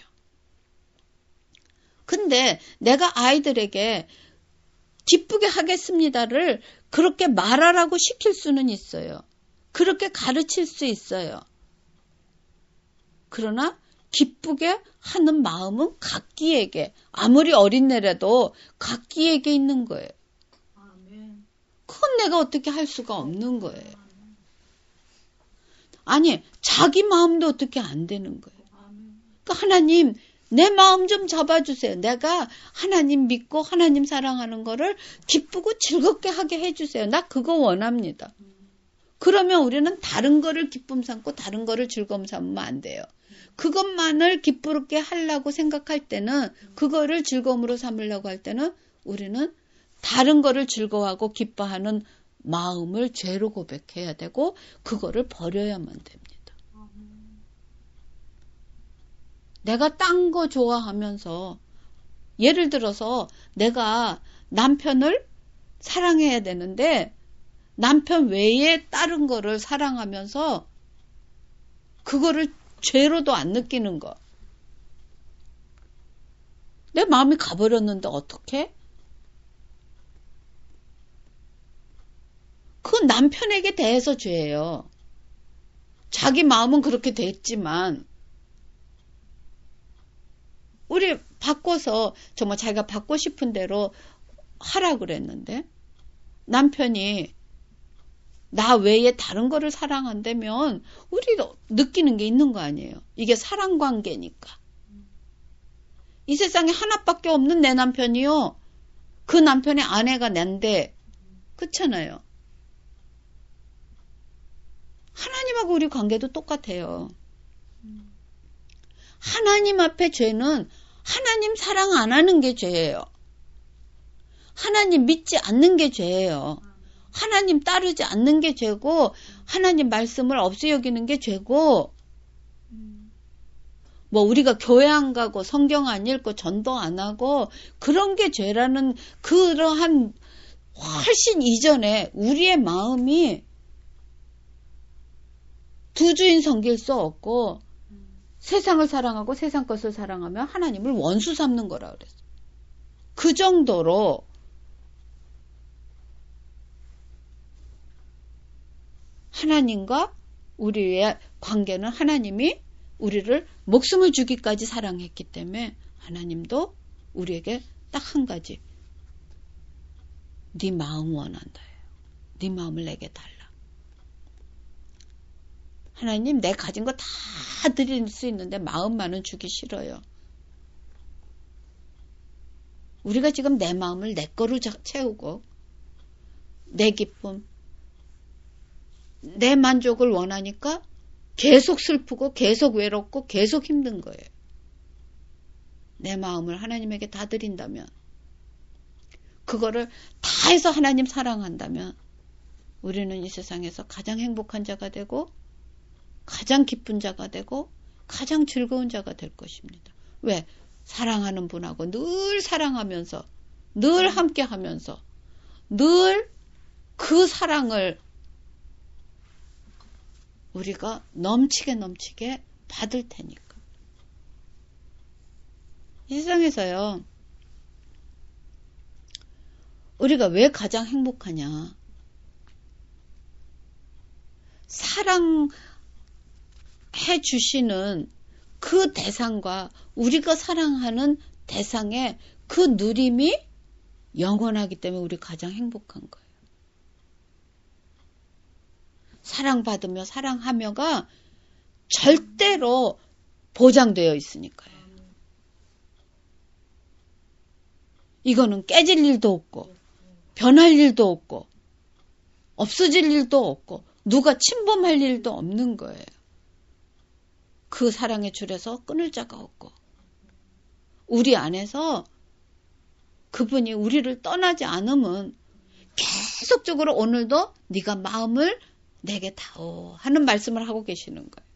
Speaker 1: 근데 내가 아이들에게 기쁘게 하겠습니다를 그렇게 말하라고 시킬 수는 있어요. 그렇게 가르칠 수 있어요. 그러나 기쁘게 하는 마음은 각기에게, 아무리 어린애라도 각기에게 있는 거예요. 그건 내가 어떻게 할 수가 없는 거예요. 아니, 자기 마음도 어떻게 안 되는 거예요. 그러니까 하나님, 내 마음 좀 잡아주세요. 내가 하나님 믿고 하나님 사랑하는 거를 기쁘고 즐겁게 하게 해주세요. 나 그거 원합니다. 그러면 우리는 다른 거를 기쁨 삼고 다른 거를 즐거움 삼으면 안 돼요. 그것만을 기쁘게 하려고 생각할 때는, 그거를 즐거움으로 삼으려고 할 때는 우리는 다른 거를 즐거워하고 기뻐하는 마음을 죄로 고백해야 되고 그거를 버려야만 됩니다. 내가 딴 거 좋아하면서, 예를 들어서 내가 남편을 사랑해야 되는데 남편 외에 다른 거를 사랑하면서 그거를 죄로도 안 느끼는 거. 내 마음이 가버렸는데 어떡해? 그건 남편에게 대해서 죄예요. 자기 마음은 그렇게 됐지만 우리 바꿔서 정말 자기가 받고 싶은 대로 하라 그랬는데 남편이 나 외에 다른 거를 사랑한다면 우리도 느끼는 게 있는 거 아니에요. 이게 사랑관계니까. 이 세상에 하나밖에 없는 내 남편이요. 그 남편의 아내가 난데, 그렇잖아요. 하나님하고 우리 관계도 똑같아요. 하나님 앞에 죄는 하나님 사랑 안 하는 게 죄예요. 하나님 믿지 않는 게 죄예요. 하나님 따르지 않는 게 죄고, 하나님 말씀을 없이 여기는 게 죄고, 뭐 우리가 교회 안 가고 성경 안 읽고 전도 안 하고 그런 게 죄라는, 그러한 훨씬 이전에 우리의 마음이 두 주인 섬길 수 없고 세상을 사랑하고 세상 것을 사랑하면 하나님을 원수 삼는 거라 그랬어요. 그 정도로 하나님과 우리의 관계는, 하나님이 우리를 목숨을 주기까지 사랑했기 때문에 하나님도 우리에게 딱 한 가지, 네 마음 원한다. 네 마음을 내게 달라. 하나님, 내 가진 거 다 드릴 수 있는데 마음만은 주기 싫어요. 우리가 지금 내 마음을 내 거로 채우고 내 기쁨, 내 만족을 원하니까 계속 슬프고 계속 외롭고 계속 힘든 거예요. 내 마음을 하나님에게 다 드린다면, 그거를 다 해서 하나님 사랑한다면 우리는 이 세상에서 가장 행복한 자가 되고 가장 기쁜 자가 되고 가장 즐거운 자가 될 것입니다. 왜? 사랑하는 분하고 늘 사랑하면서, 늘 함께 하면서, 늘 그 사랑을 우리가 넘치게 받을 테니까. 이 세상에서요, 우리가 왜 가장 행복하냐? 사랑해 주시는 그 대상과 우리가 사랑하는 대상의 그 누림이 영원하기 때문에 우리 가장 행복한 거예요. 사랑받으며 사랑하며가 절대로 보장되어 있으니까요. 이거는 깨질 일도 없고 변할 일도 없고 없어질 일도 없고 누가 침범할 일도 없는 거예요. 그 사랑의 줄에서 끊을 자가 없고 우리 안에서 그분이 우리를 떠나지 않으면 계속적으로 오늘도 네가 마음을 내게 다오 하는 말씀을 하고 계시는 거예요.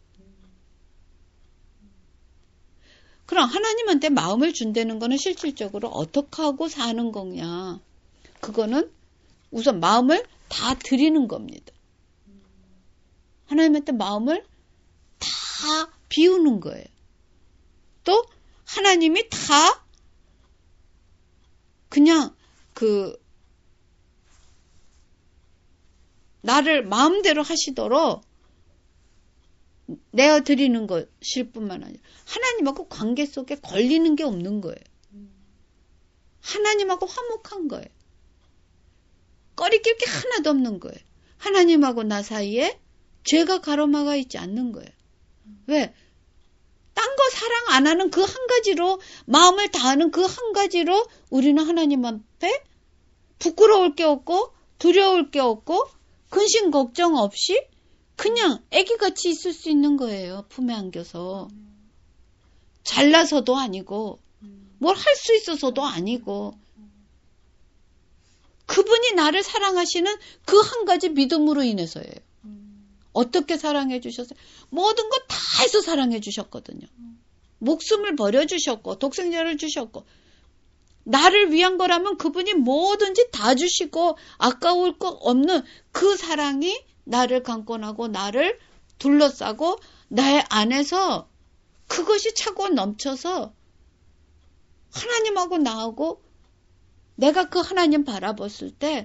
Speaker 1: 그럼 하나님한테 마음을 준다는 거는 실질적으로 어떻게 하고 사는 거냐? 그거는 우선 마음을 다 드리는 겁니다. 하나님한테 마음을 다 비우는 거예요. 또 하나님이 다 그냥 나를 마음대로 하시도록 내어드리는 것일 뿐만 아니라 하나님하고 관계 속에 걸리는 게 없는 거예요. 하나님하고 화목한 거예요. 꺼리낄 게 하나도 없는 거예요. 하나님하고 나 사이에 죄가 가로막아 있지 않는 거예요. 왜? 딴 거 사랑 안 하는 그 한 가지로 마음을 다하는 그 한 가지로 우리는 하나님 앞에 부끄러울 게 없고 두려울 게 없고 근심 걱정 없이 그냥 애기같이 있을 수 있는 거예요. 품에 안겨서. 잘나서도 아니고 뭘 할 수 있어서도 아니고 그분이 나를 사랑하시는 그 한 가지 믿음으로 인해서예요. 어떻게 사랑해 주셨어요? 모든 거 다 해서 사랑해 주셨거든요. 목숨을 버려주셨고 독생자를 주셨고 나를 위한 거라면 그분이 뭐든지 다 주시고 아까울 거 없는 그 사랑이 나를 강권하고 나를 둘러싸고 나의 안에서 그것이 차고 넘쳐서 하나님하고 나하고 내가 그 하나님 바라봤을 때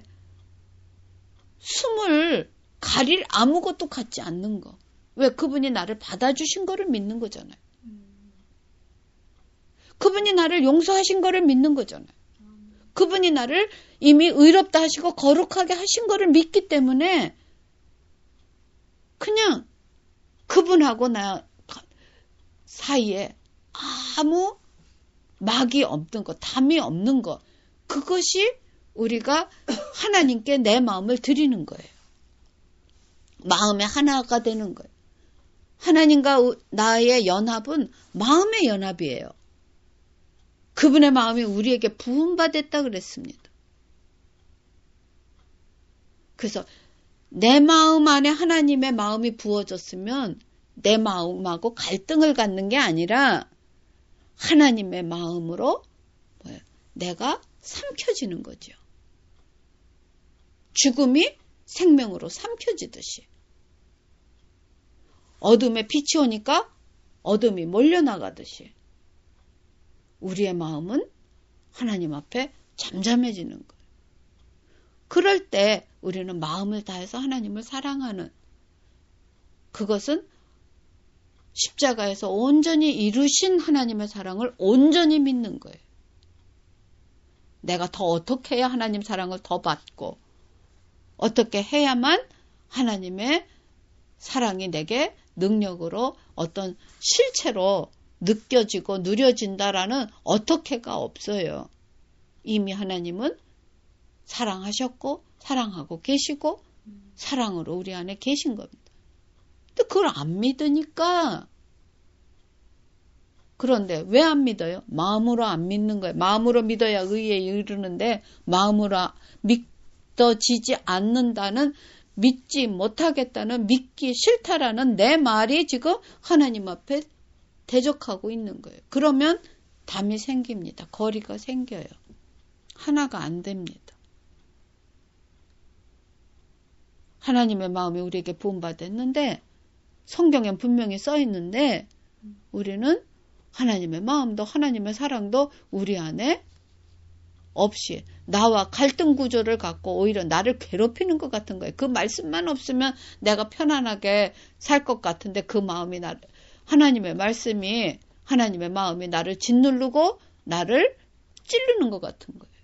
Speaker 1: 숨을 가릴 아무것도 같지 않는 거. 왜? 그분이 나를 받아주신 거를 믿는 거잖아요. 그분이 나를 용서하신 거를 믿는 거잖아요. 그분이 나를 이미 의롭다 하시고 거룩하게 하신 거를 믿기 때문에 그냥 그분하고 나 사이에 아무 막이 없는 거, 담이 없는 거, 그것이 우리가 하나님께 내 마음을 드리는 거예요. 마음의 하나가 되는 거예요. 하나님과 나의 연합은 마음의 연합이에요. 그분의 마음이 우리에게 부음받았다 그랬습니다. 그래서 내 마음 안에 하나님의 마음이 부어졌으면 내 마음하고 갈등을 갖는 게 아니라 하나님의 마음으로 내가 삼켜지는 거죠. 죽음이 생명으로 삼켜지듯이. 어둠에 빛이 오니까 어둠이 몰려나가듯이. 우리의 마음은 하나님 앞에 잠잠해지는 거예요. 그럴 때 우리는 마음을 다해서 하나님을 사랑하는 그것은 십자가에서 온전히 이루신 하나님의 사랑을 온전히 믿는 거예요. 내가 더 어떻게 해야 하나님 사랑을 더 받고 어떻게 해야만 하나님의 사랑이 내게 능력으로 어떤 실체로 느껴지고 누려진다라는 어떻게가 없어요. 이미 하나님은 사랑하셨고 사랑하고 계시고 사랑으로 우리 안에 계신 겁니다. 근데 그걸 안 믿으니까 그런데 왜 안 믿어요? 마음으로 안 믿는 거예요. 마음으로 믿어야 의에 이르는데 마음으로 믿어지지 않는다는 믿지 못하겠다는 믿기 싫다라는 내 말이 지금 하나님 앞에 대적하고 있는 거예요. 그러면 담이 생깁니다. 거리가 생겨요. 하나가 안 됩니다. 하나님의 마음이 우리에게 부음받았는데 성경엔 분명히 써 있는데 우리는 하나님의 마음도 하나님의 사랑도 우리 안에 없이 나와 갈등 구조를 갖고 오히려 나를 괴롭히는 것 같은 거예요. 그 말씀만 없으면 내가 편안하게 살 것 같은데 그 마음이 하나님의 말씀이 하나님의 마음이 나를 짓누르고 나를 찌르는 것 같은 거예요.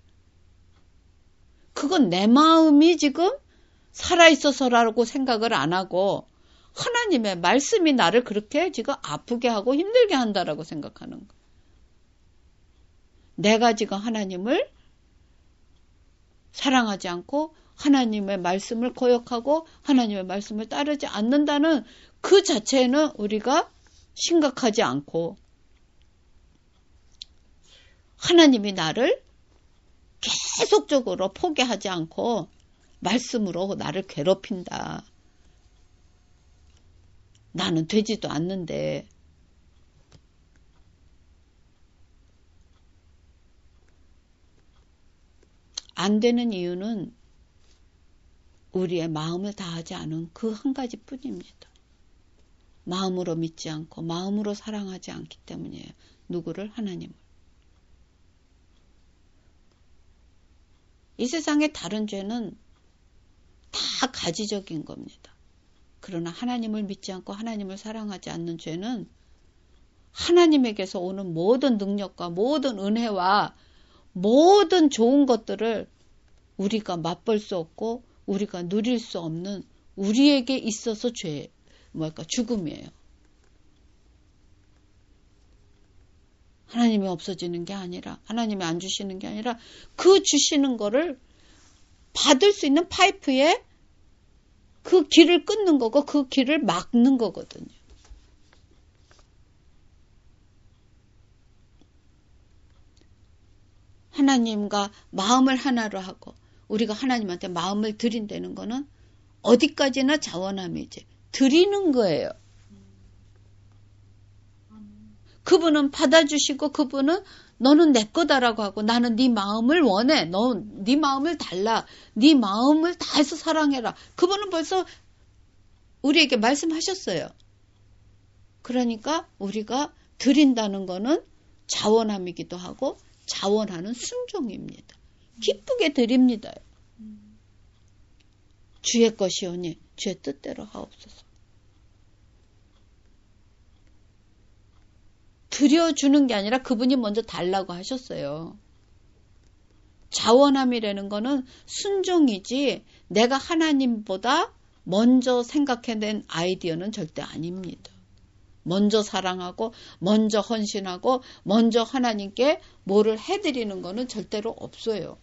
Speaker 1: 그건 내 마음이 지금 살아있어서라고 생각을 안 하고 하나님의 말씀이 나를 그렇게 지금 아프게 하고 힘들게 한다라고 생각하는 거예요. 내가 지금 하나님을 사랑하지 않고 하나님의 말씀을 거역하고 하나님의 말씀을 따르지 않는다는 그 자체는 우리가 심각하지 않고 하나님이 나를 계속적으로 포기하지 않고 말씀으로 나를 괴롭힌다. 나는 되지도 않는데 안 되는 이유는 우리의 마음을 다하지 않은 그 한 가지 뿐입니다. 마음으로 믿지 않고 마음으로 사랑하지 않기 때문이에요. 누구를? 하나님을. 이 세상의 다른 죄는 다 가지적인 겁니다. 그러나 하나님을 믿지 않고 하나님을 사랑하지 않는 죄는 하나님에게서 오는 모든 능력과 모든 은혜와 모든 좋은 것들을 우리가 맛볼 수 없고 우리가 누릴 수 없는 우리에게 있어서 죽음이에요. 하나님이 없어지는 게 아니라 하나님이 안 주시는 게 아니라 그 주시는 거를 받을 수 있는 파이프에 그 길을 끊는 거고 그 길을 막는 거거든요. 하나님과 마음을 하나로 하고 우리가 하나님한테 마음을 드린다는 거는 어디까지나 자원함이지. 드리는 거예요. 그분은 받아주시고 그분은 너는 내 거다라고 하고 나는 네 마음을 원해. 너 네 마음을 달라. 네 마음을 다해서 사랑해라. 그분은 벌써 우리에게 말씀하셨어요. 그러니까 우리가 드린다는 거는 자원함이기도 하고 자원하는 순종입니다. 기쁘게 드립니다. 주의 것이오니 주의 뜻대로 하옵소서. 드려주는 게 아니라 그분이 먼저 달라고 하셨어요. 자원함이라는 거는 순종이지 내가 하나님보다 먼저 생각해낸 아이디어는 절대 아닙니다. 먼저 사랑하고 먼저 헌신하고 먼저 하나님께 뭐를 해드리는 거는 절대로 없어요.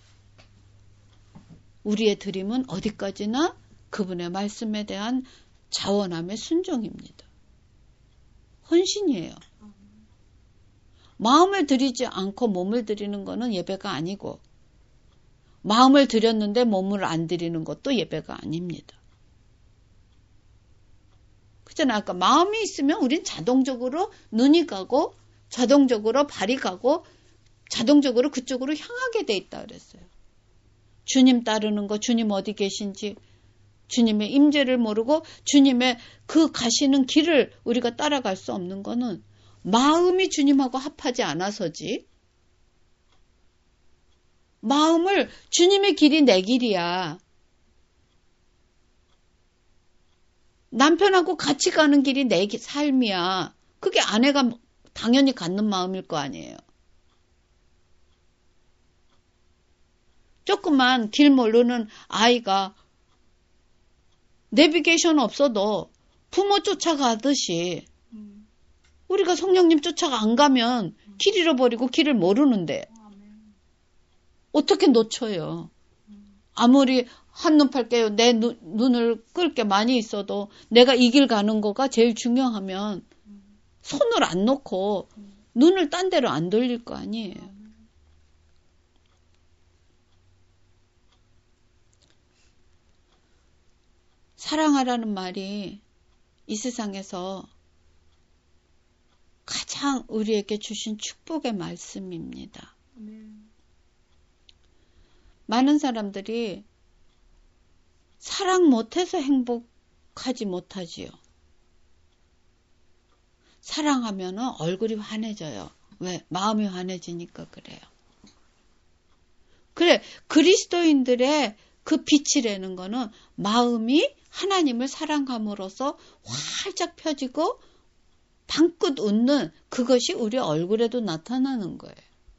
Speaker 1: 우리의 드림은 어디까지나 그분의 말씀에 대한 자원함의 순종입니다. 헌신이에요. 마음을 드리지 않고 몸을 드리는 거는 예배가 아니고 마음을 드렸는데 몸을 안 드리는 것도 예배가 아닙니다. 그잖아요. 아까 마음이 있으면 우린 자동적으로 눈이 가고 자동적으로 발이 가고 자동적으로 그쪽으로 향하게 돼 있다 그랬어요. 주님 따르는 거, 주님 어디 계신지, 주님의 임재를 모르고 주님의 그 가시는 길을 우리가 따라갈 수 없는 거는 마음이 주님하고 합하지 않아서지. 마음을 주님의 길이 내 길이야. 남편하고 같이 가는 길이 내 삶이야. 그게 아내가 당연히 갖는 마음일 거 아니에요. 조그만 길 모르는 아이가 내비게이션 없어도 부모 쫓아가듯이 우리가 성령님 쫓아가 안 가면 길 잃어버리고 길을 모르는데 어떻게 놓쳐요. 아무리 한눈 팔게 내 눈을 끌 게 많이 있어도 내가 이 길 가는 거가 제일 중요하면 손을 안 놓고 눈을 딴 데로 안 돌릴 거 아니에요. 사랑하라는 말이 이 세상에서 가장 우리에게 주신 축복의 말씀입니다. 많은 사람들이 사랑 못해서 행복하지 못하지요. 사랑하면 얼굴이 환해져요. 왜? 마음이 환해지니까 그래요. 그래, 그리스도인들의 그 빛이라는 거는 마음이 하나님을 사랑함으로써 활짝 펴지고 방긋 웃는 그것이 우리 얼굴에도 나타나는 거예요.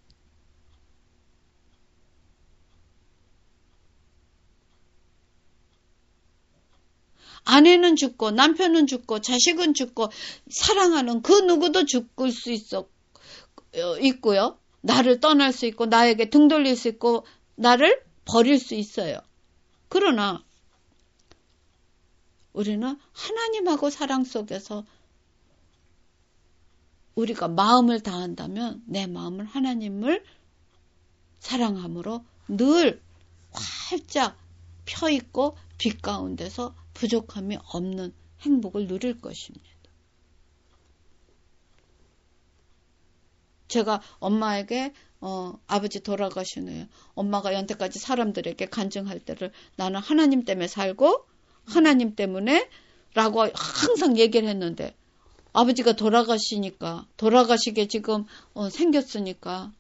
Speaker 1: 아내는 죽고 남편은 죽고 자식은 죽고 사랑하는 그 누구도 죽을 수 있고요. 나를 떠날 수 있고 나에게 등 돌릴 수 있고 나를 버릴 수 있어요. 그러나 우리는 하나님하고 사랑 속에서 우리가 마음을 다한다면 내 마음은 하나님을 사랑함으로 늘 활짝 펴있고 빛 가운데서 부족함이 없는 행복을 누릴 것입니다. 제가 엄마에게 아버지 돌아가신 후에 엄마가 연태까지 사람들에게 간증할 때를 나는 하나님 때문에 살고 하나님 때문에 라고 항상 얘기를 했는데 아버지가 돌아가시게 지금 생겼으니까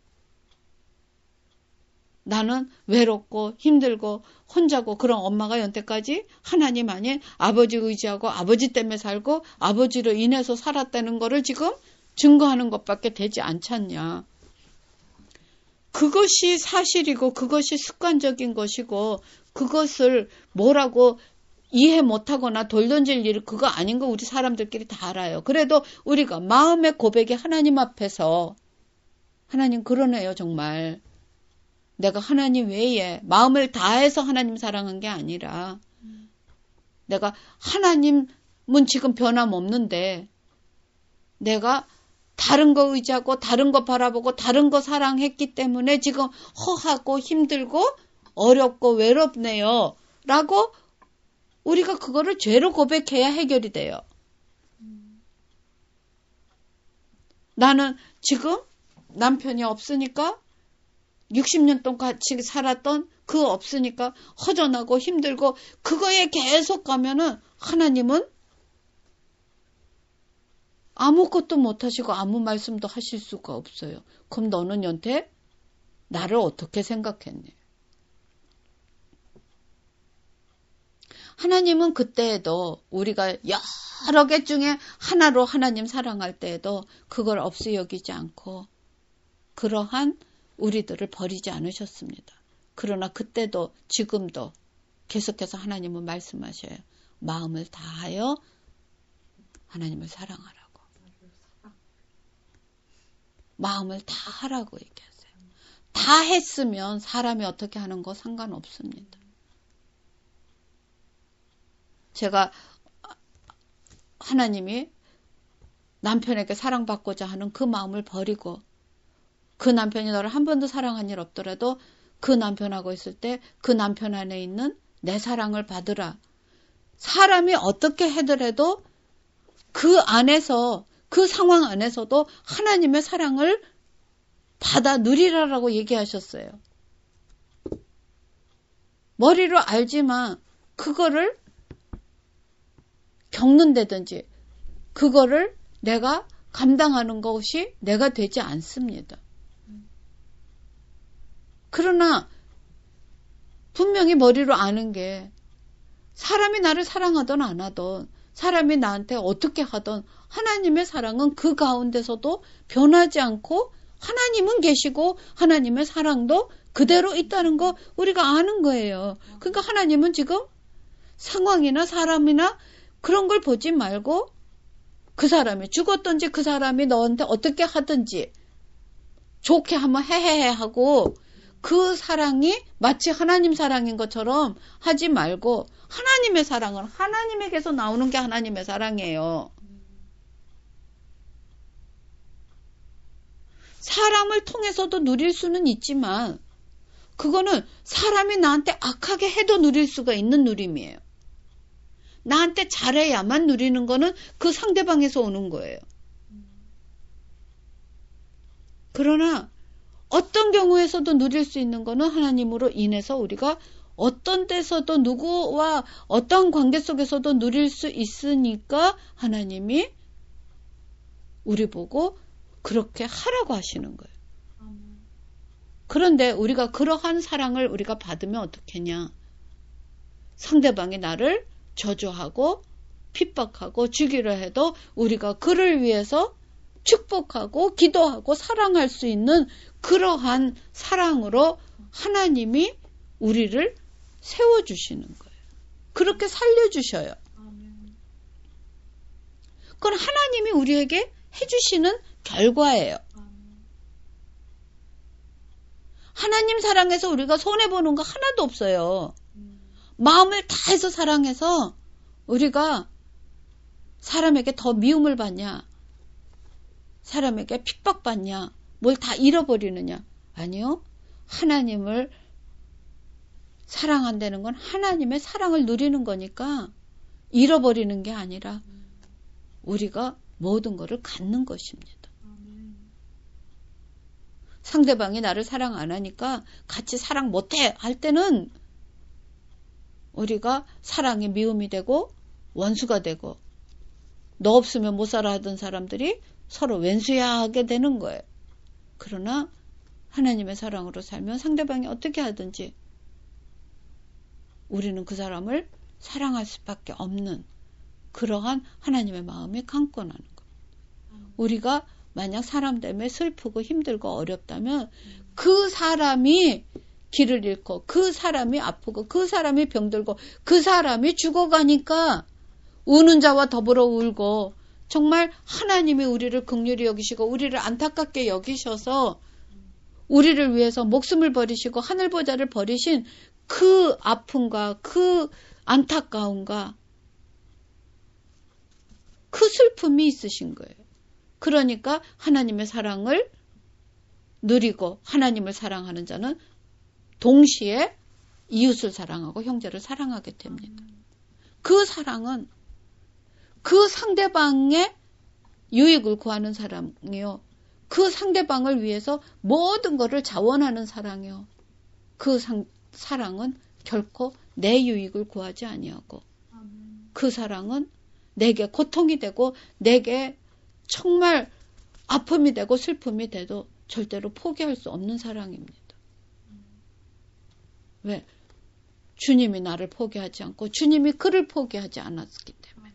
Speaker 1: 나는 외롭고 힘들고 혼자고 그런 엄마가 연태까지 하나님 아닌 아버지 의지하고 아버지 때문에 살고 아버지로 인해서 살았다는 거를 지금 증거하는 것밖에 되지 않잖냐. 그것이 사실이고 그것이 습관적인 것이고 그것을 뭐라고 이해 못하거나 돌 던질 일이 그거 아닌 거 우리 사람들끼리 다 알아요. 그래도 우리가 마음의 고백이 하나님 앞에서 하나님 그러네요 정말. 내가 하나님 외에 마음을 다해서 하나님 사랑한 게 아니라 내가 하나님은 지금 변함없는데 내가 다른 거 의지하고 다른 거 바라보고 다른 거 사랑했기 때문에 지금 허하고 힘들고 어렵고 외롭네요. 라고 우리가 그거를 죄로 고백해야 해결이 돼요. 나는 지금 남편이 없으니까 60년 동안 같이 살았던 그 없으니까 허전하고 힘들고 그거에 계속 가면은 하나님은 아무것도 못하시고 아무 말씀도 하실 수가 없어요. 그럼 너는 연태 나를 어떻게 생각했니? 하나님은 그때에도 우리가 여러 개 중에 하나로 하나님 사랑할 때에도 그걸 없이 여기지 않고 그러한 우리들을 버리지 않으셨습니다. 그러나 그때도 지금도 계속해서 하나님은 말씀하셔요. 마음을 다하여 하나님을 사랑하라고. 마음을 다하라고 얘기하세요. 다 했으면 사람이 어떻게 하는 거 상관없습니다. 제가 하나님이 남편에게 사랑받고자 하는 그 마음을 버리고 그 남편이 너를 한 번도 사랑한 일 없더라도 그 남편하고 있을 때 그 남편 안에 있는 내 사랑을 받으라. 사람이 어떻게 하더라도 그 안에서 그 상황 안에서도 하나님의 사랑을 받아 누리라라고 얘기하셨어요. 머리로 알지만 그거를 겪는다든지 그거를 내가 감당하는 것이 내가 되지 않습니다. 그러나 분명히 머리로 아는 게 사람이 나를 사랑하든 안 하든 사람이 나한테 어떻게 하든 하나님의 사랑은 그 가운데서도 변하지 않고 하나님은 계시고 하나님의 사랑도 그대로 있다는 거 우리가 아는 거예요. 그러니까 하나님은 지금 상황이나 사람이나 그런 걸 보지 말고 그 사람이 죽었든지 그 사람이 너한테 어떻게 하든지 좋게 하면 헤헤헤 하고 그 사랑이 마치 하나님 사랑인 것처럼 하지 말고 하나님의 사랑은 하나님에게서 나오는 게 하나님의 사랑이에요. 사람을 통해서도 누릴 수는 있지만 그거는 사람이 나한테 악하게 해도 누릴 수가 있는 누림이에요. 나한테 잘해야만 누리는 거는 그 상대방에서 오는 거예요. 그러나 어떤 경우에서도 누릴 수 있는 거는 하나님으로 인해서 우리가 어떤 데서도 누구와 어떤 관계 속에서도 누릴 수 있으니까 하나님이 우리 보고 그렇게 하라고 하시는 거예요. 그런데 우리가 그러한 사랑을 우리가 받으면 어떻겠냐? 상대방이 나를 저주하고 핍박하고 죽이려 해도 우리가 그를 위해서 축복하고 기도하고 사랑할 수 있는 그러한 사랑으로 하나님이 우리를 세워주시는 거예요. 그렇게 살려주셔요. 그건 하나님이 우리에게 해주시는 결과예요. 하나님 사랑해서 우리가 손해보는 거 하나도 없어요. 마음을 다해서 사랑해서 우리가 사람에게 더 미움을 받냐, 사람에게 핍박받냐, 뭘 다 잃어버리느냐. 아니요. 하나님을 사랑한다는 건 하나님의 사랑을 누리는 거니까 잃어버리는 게 아니라 우리가 모든 것을 갖는 것입니다. 상대방이 나를 사랑 안 하니까 같이 사랑 못해 할 때는 우리가 사랑이 미움이 되고 원수가 되고 너 없으면 못 살아 하던 사람들이 서로 왼수야 하게 되는 거예요. 그러나 하나님의 사랑으로 살면 상대방이 어떻게 하든지 우리는 그 사람을 사랑할 수밖에 없는 그러한 하나님의 마음이 강권하는 거예요. 우리가 만약 사람 때문에 슬프고 힘들고 어렵다면 그 사람이 길을 잃고 그 사람이 아프고 그 사람이 병들고 그 사람이 죽어가니까 우는 자와 더불어 울고 정말 하나님이 우리를 긍휼히 여기시고 우리를 안타깝게 여기셔서 우리를 위해서 목숨을 버리시고 하늘보좌를 버리신 그 아픔과 그 안타까움과 그 슬픔이 있으신 거예요. 그러니까 하나님의 사랑을 누리고 하나님을 사랑하는 자는 동시에 이웃을 사랑하고 형제를 사랑하게 됩니다. 그 사랑은 그 상대방의 유익을 구하는 사랑이요. 그 상대방을 위해서 모든 것을 자원하는 사랑이요. 그 사랑은 결코 내 유익을 구하지 아니하고 그 사랑은 내게 고통이 되고 내게 정말 아픔이 되고 슬픔이 돼도 절대로 포기할 수 없는 사랑입니다. 왜? 주님이 나를 포기하지 않고 주님이 그를 포기하지 않았기 때문에.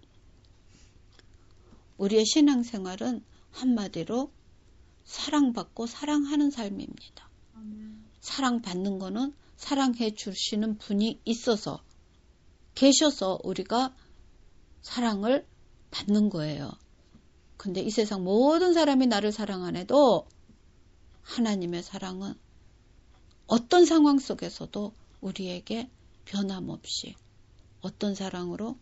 Speaker 1: 우리의 신앙생활은 한마디로 사랑받고 사랑하는 삶입니다. 사랑받는 거는 사랑해 주시는 분이 있어서 계셔서 우리가 사랑을 받는 거예요. 근데 이 세상 모든 사람이 나를 사랑 안 해도 하나님의 사랑은 어떤 상황 속에서도 우리에게 변함없이 어떤 사랑으로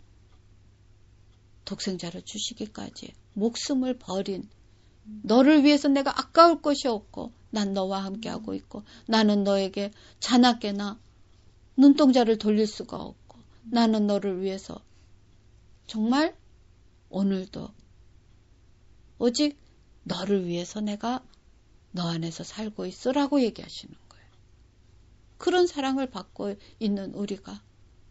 Speaker 1: 독생자를 주시기까지 목숨을 버린 너를 위해서 내가 아까울 것이 없고 난 너와 함께하고 있고 나는 너에게 자나깨나 눈동자를 돌릴 수가 없고 나는 너를 위해서 정말 오늘도 오직 너를 위해서 내가 너 안에서 살고 있으라고 얘기하시는 거예요. 그런 사랑을 받고 있는 우리가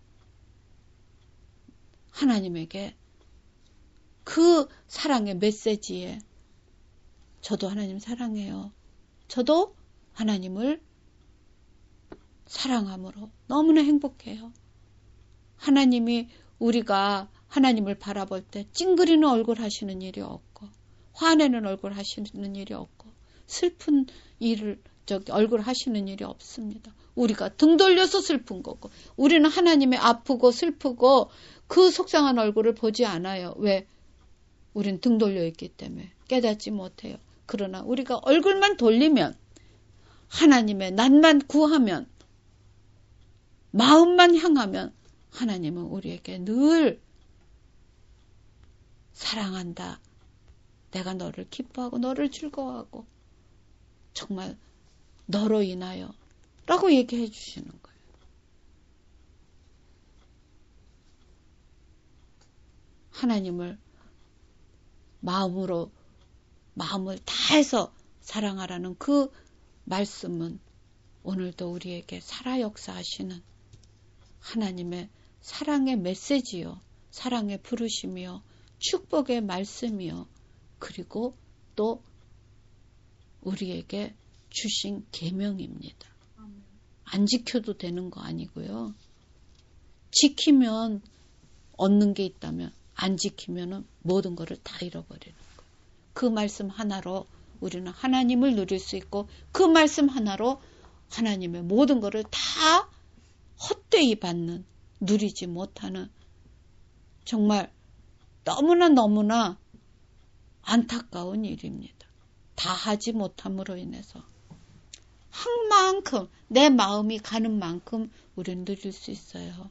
Speaker 1: 하나님에게 그 사랑의 메시지에 저도 하나님 사랑해요. 저도 하나님을 사랑함으로 너무나 행복해요. 하나님이 우리가 하나님을 바라볼 때 찡그리는 얼굴 하시는 일이 없고 화내는 얼굴 하시는 일이 없고 슬픈 일을 얼굴 하시는 일이 없습니다. 우리가 등 돌려서 슬픈 거고 우리는 하나님의 아프고 슬프고 그 속상한 얼굴을 보지 않아요. 왜? 우린 등 돌려 있기 때문에 깨닫지 못해요. 그러나 우리가 얼굴만 돌리면 하나님의 낫만 구하면 마음만 향하면 하나님은 우리에게 늘 사랑한다. 내가 너를 기뻐하고 너를 즐거워하고 정말 너로 인하여 라고 얘기해 주시는 거예요. 하나님을 마음을 다해서 사랑하라는 그 말씀은 오늘도 우리에게 살아 역사하시는 하나님의 사랑의 메시지요. 사랑의 부르심이요. 축복의 말씀이요. 그리고 또 우리에게 주신 계명입니다. 안 지켜도 되는 거 아니고요. 지키면 얻는 게 있다면 안 지키면 모든 것을 다 잃어버리는 거예요. 그 말씀 하나로 우리는 하나님을 누릴 수 있고 그 말씀 하나로 하나님의 모든 것을 다 헛되이 받는, 누리지 못하는 정말 너무나 안타까운 일입니다. 다 하지 못함으로 인해서 한 만큼 내 마음이 가는 만큼 우리는 누릴 수 있어요.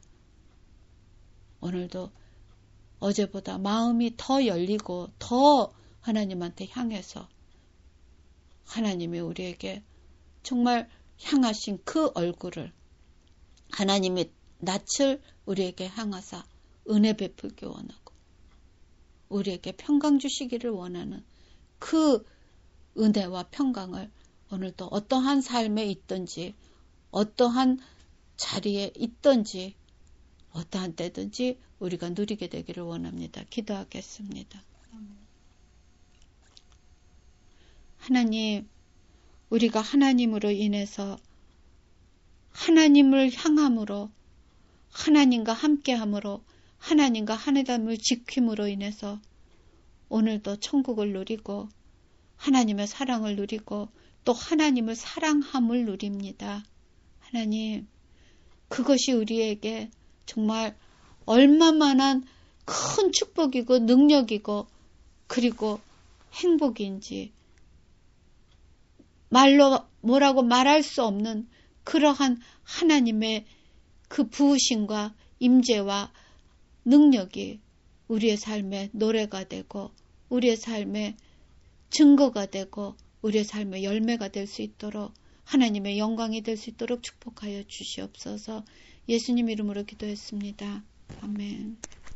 Speaker 1: 오늘도 어제보다 마음이 더 열리고 더 하나님한테 향해서 하나님이 우리에게 정말 향하신 그 얼굴을 하나님이 낯을 우리에게 향하사 은혜 베풀기 원하고 우리에게 평강 주시기를 원하는 그 은혜와 평강을 오늘도 어떠한 삶에 있든지 어떠한 자리에 있든지 어떠한 때든지 우리가 누리게 되기를 원합니다. 기도하겠습니다. 하나님, 우리가 하나님으로 인해서 하나님을 향함으로 하나님과 함께함으로 하나님과 하나님을 지킴으로 인해서 오늘도 천국을 누리고 하나님의 사랑을 누리고 또 하나님을 사랑함을 누립니다. 하나님, 그것이 우리에게 정말 얼마만한 큰 축복이고 능력이고 그리고 행복인지 말로 뭐라고 말할 수 없는 그러한 하나님의 그 부으심과 임재와 능력이 우리의 삶의 노래가 되고 우리의 삶의 증거가 되고 우리의 삶의 열매가 될 수 있도록 하나님의 영광이 될 수 있도록 축복하여 주시옵소서. 예수님 이름으로 기도했습니다. 아멘.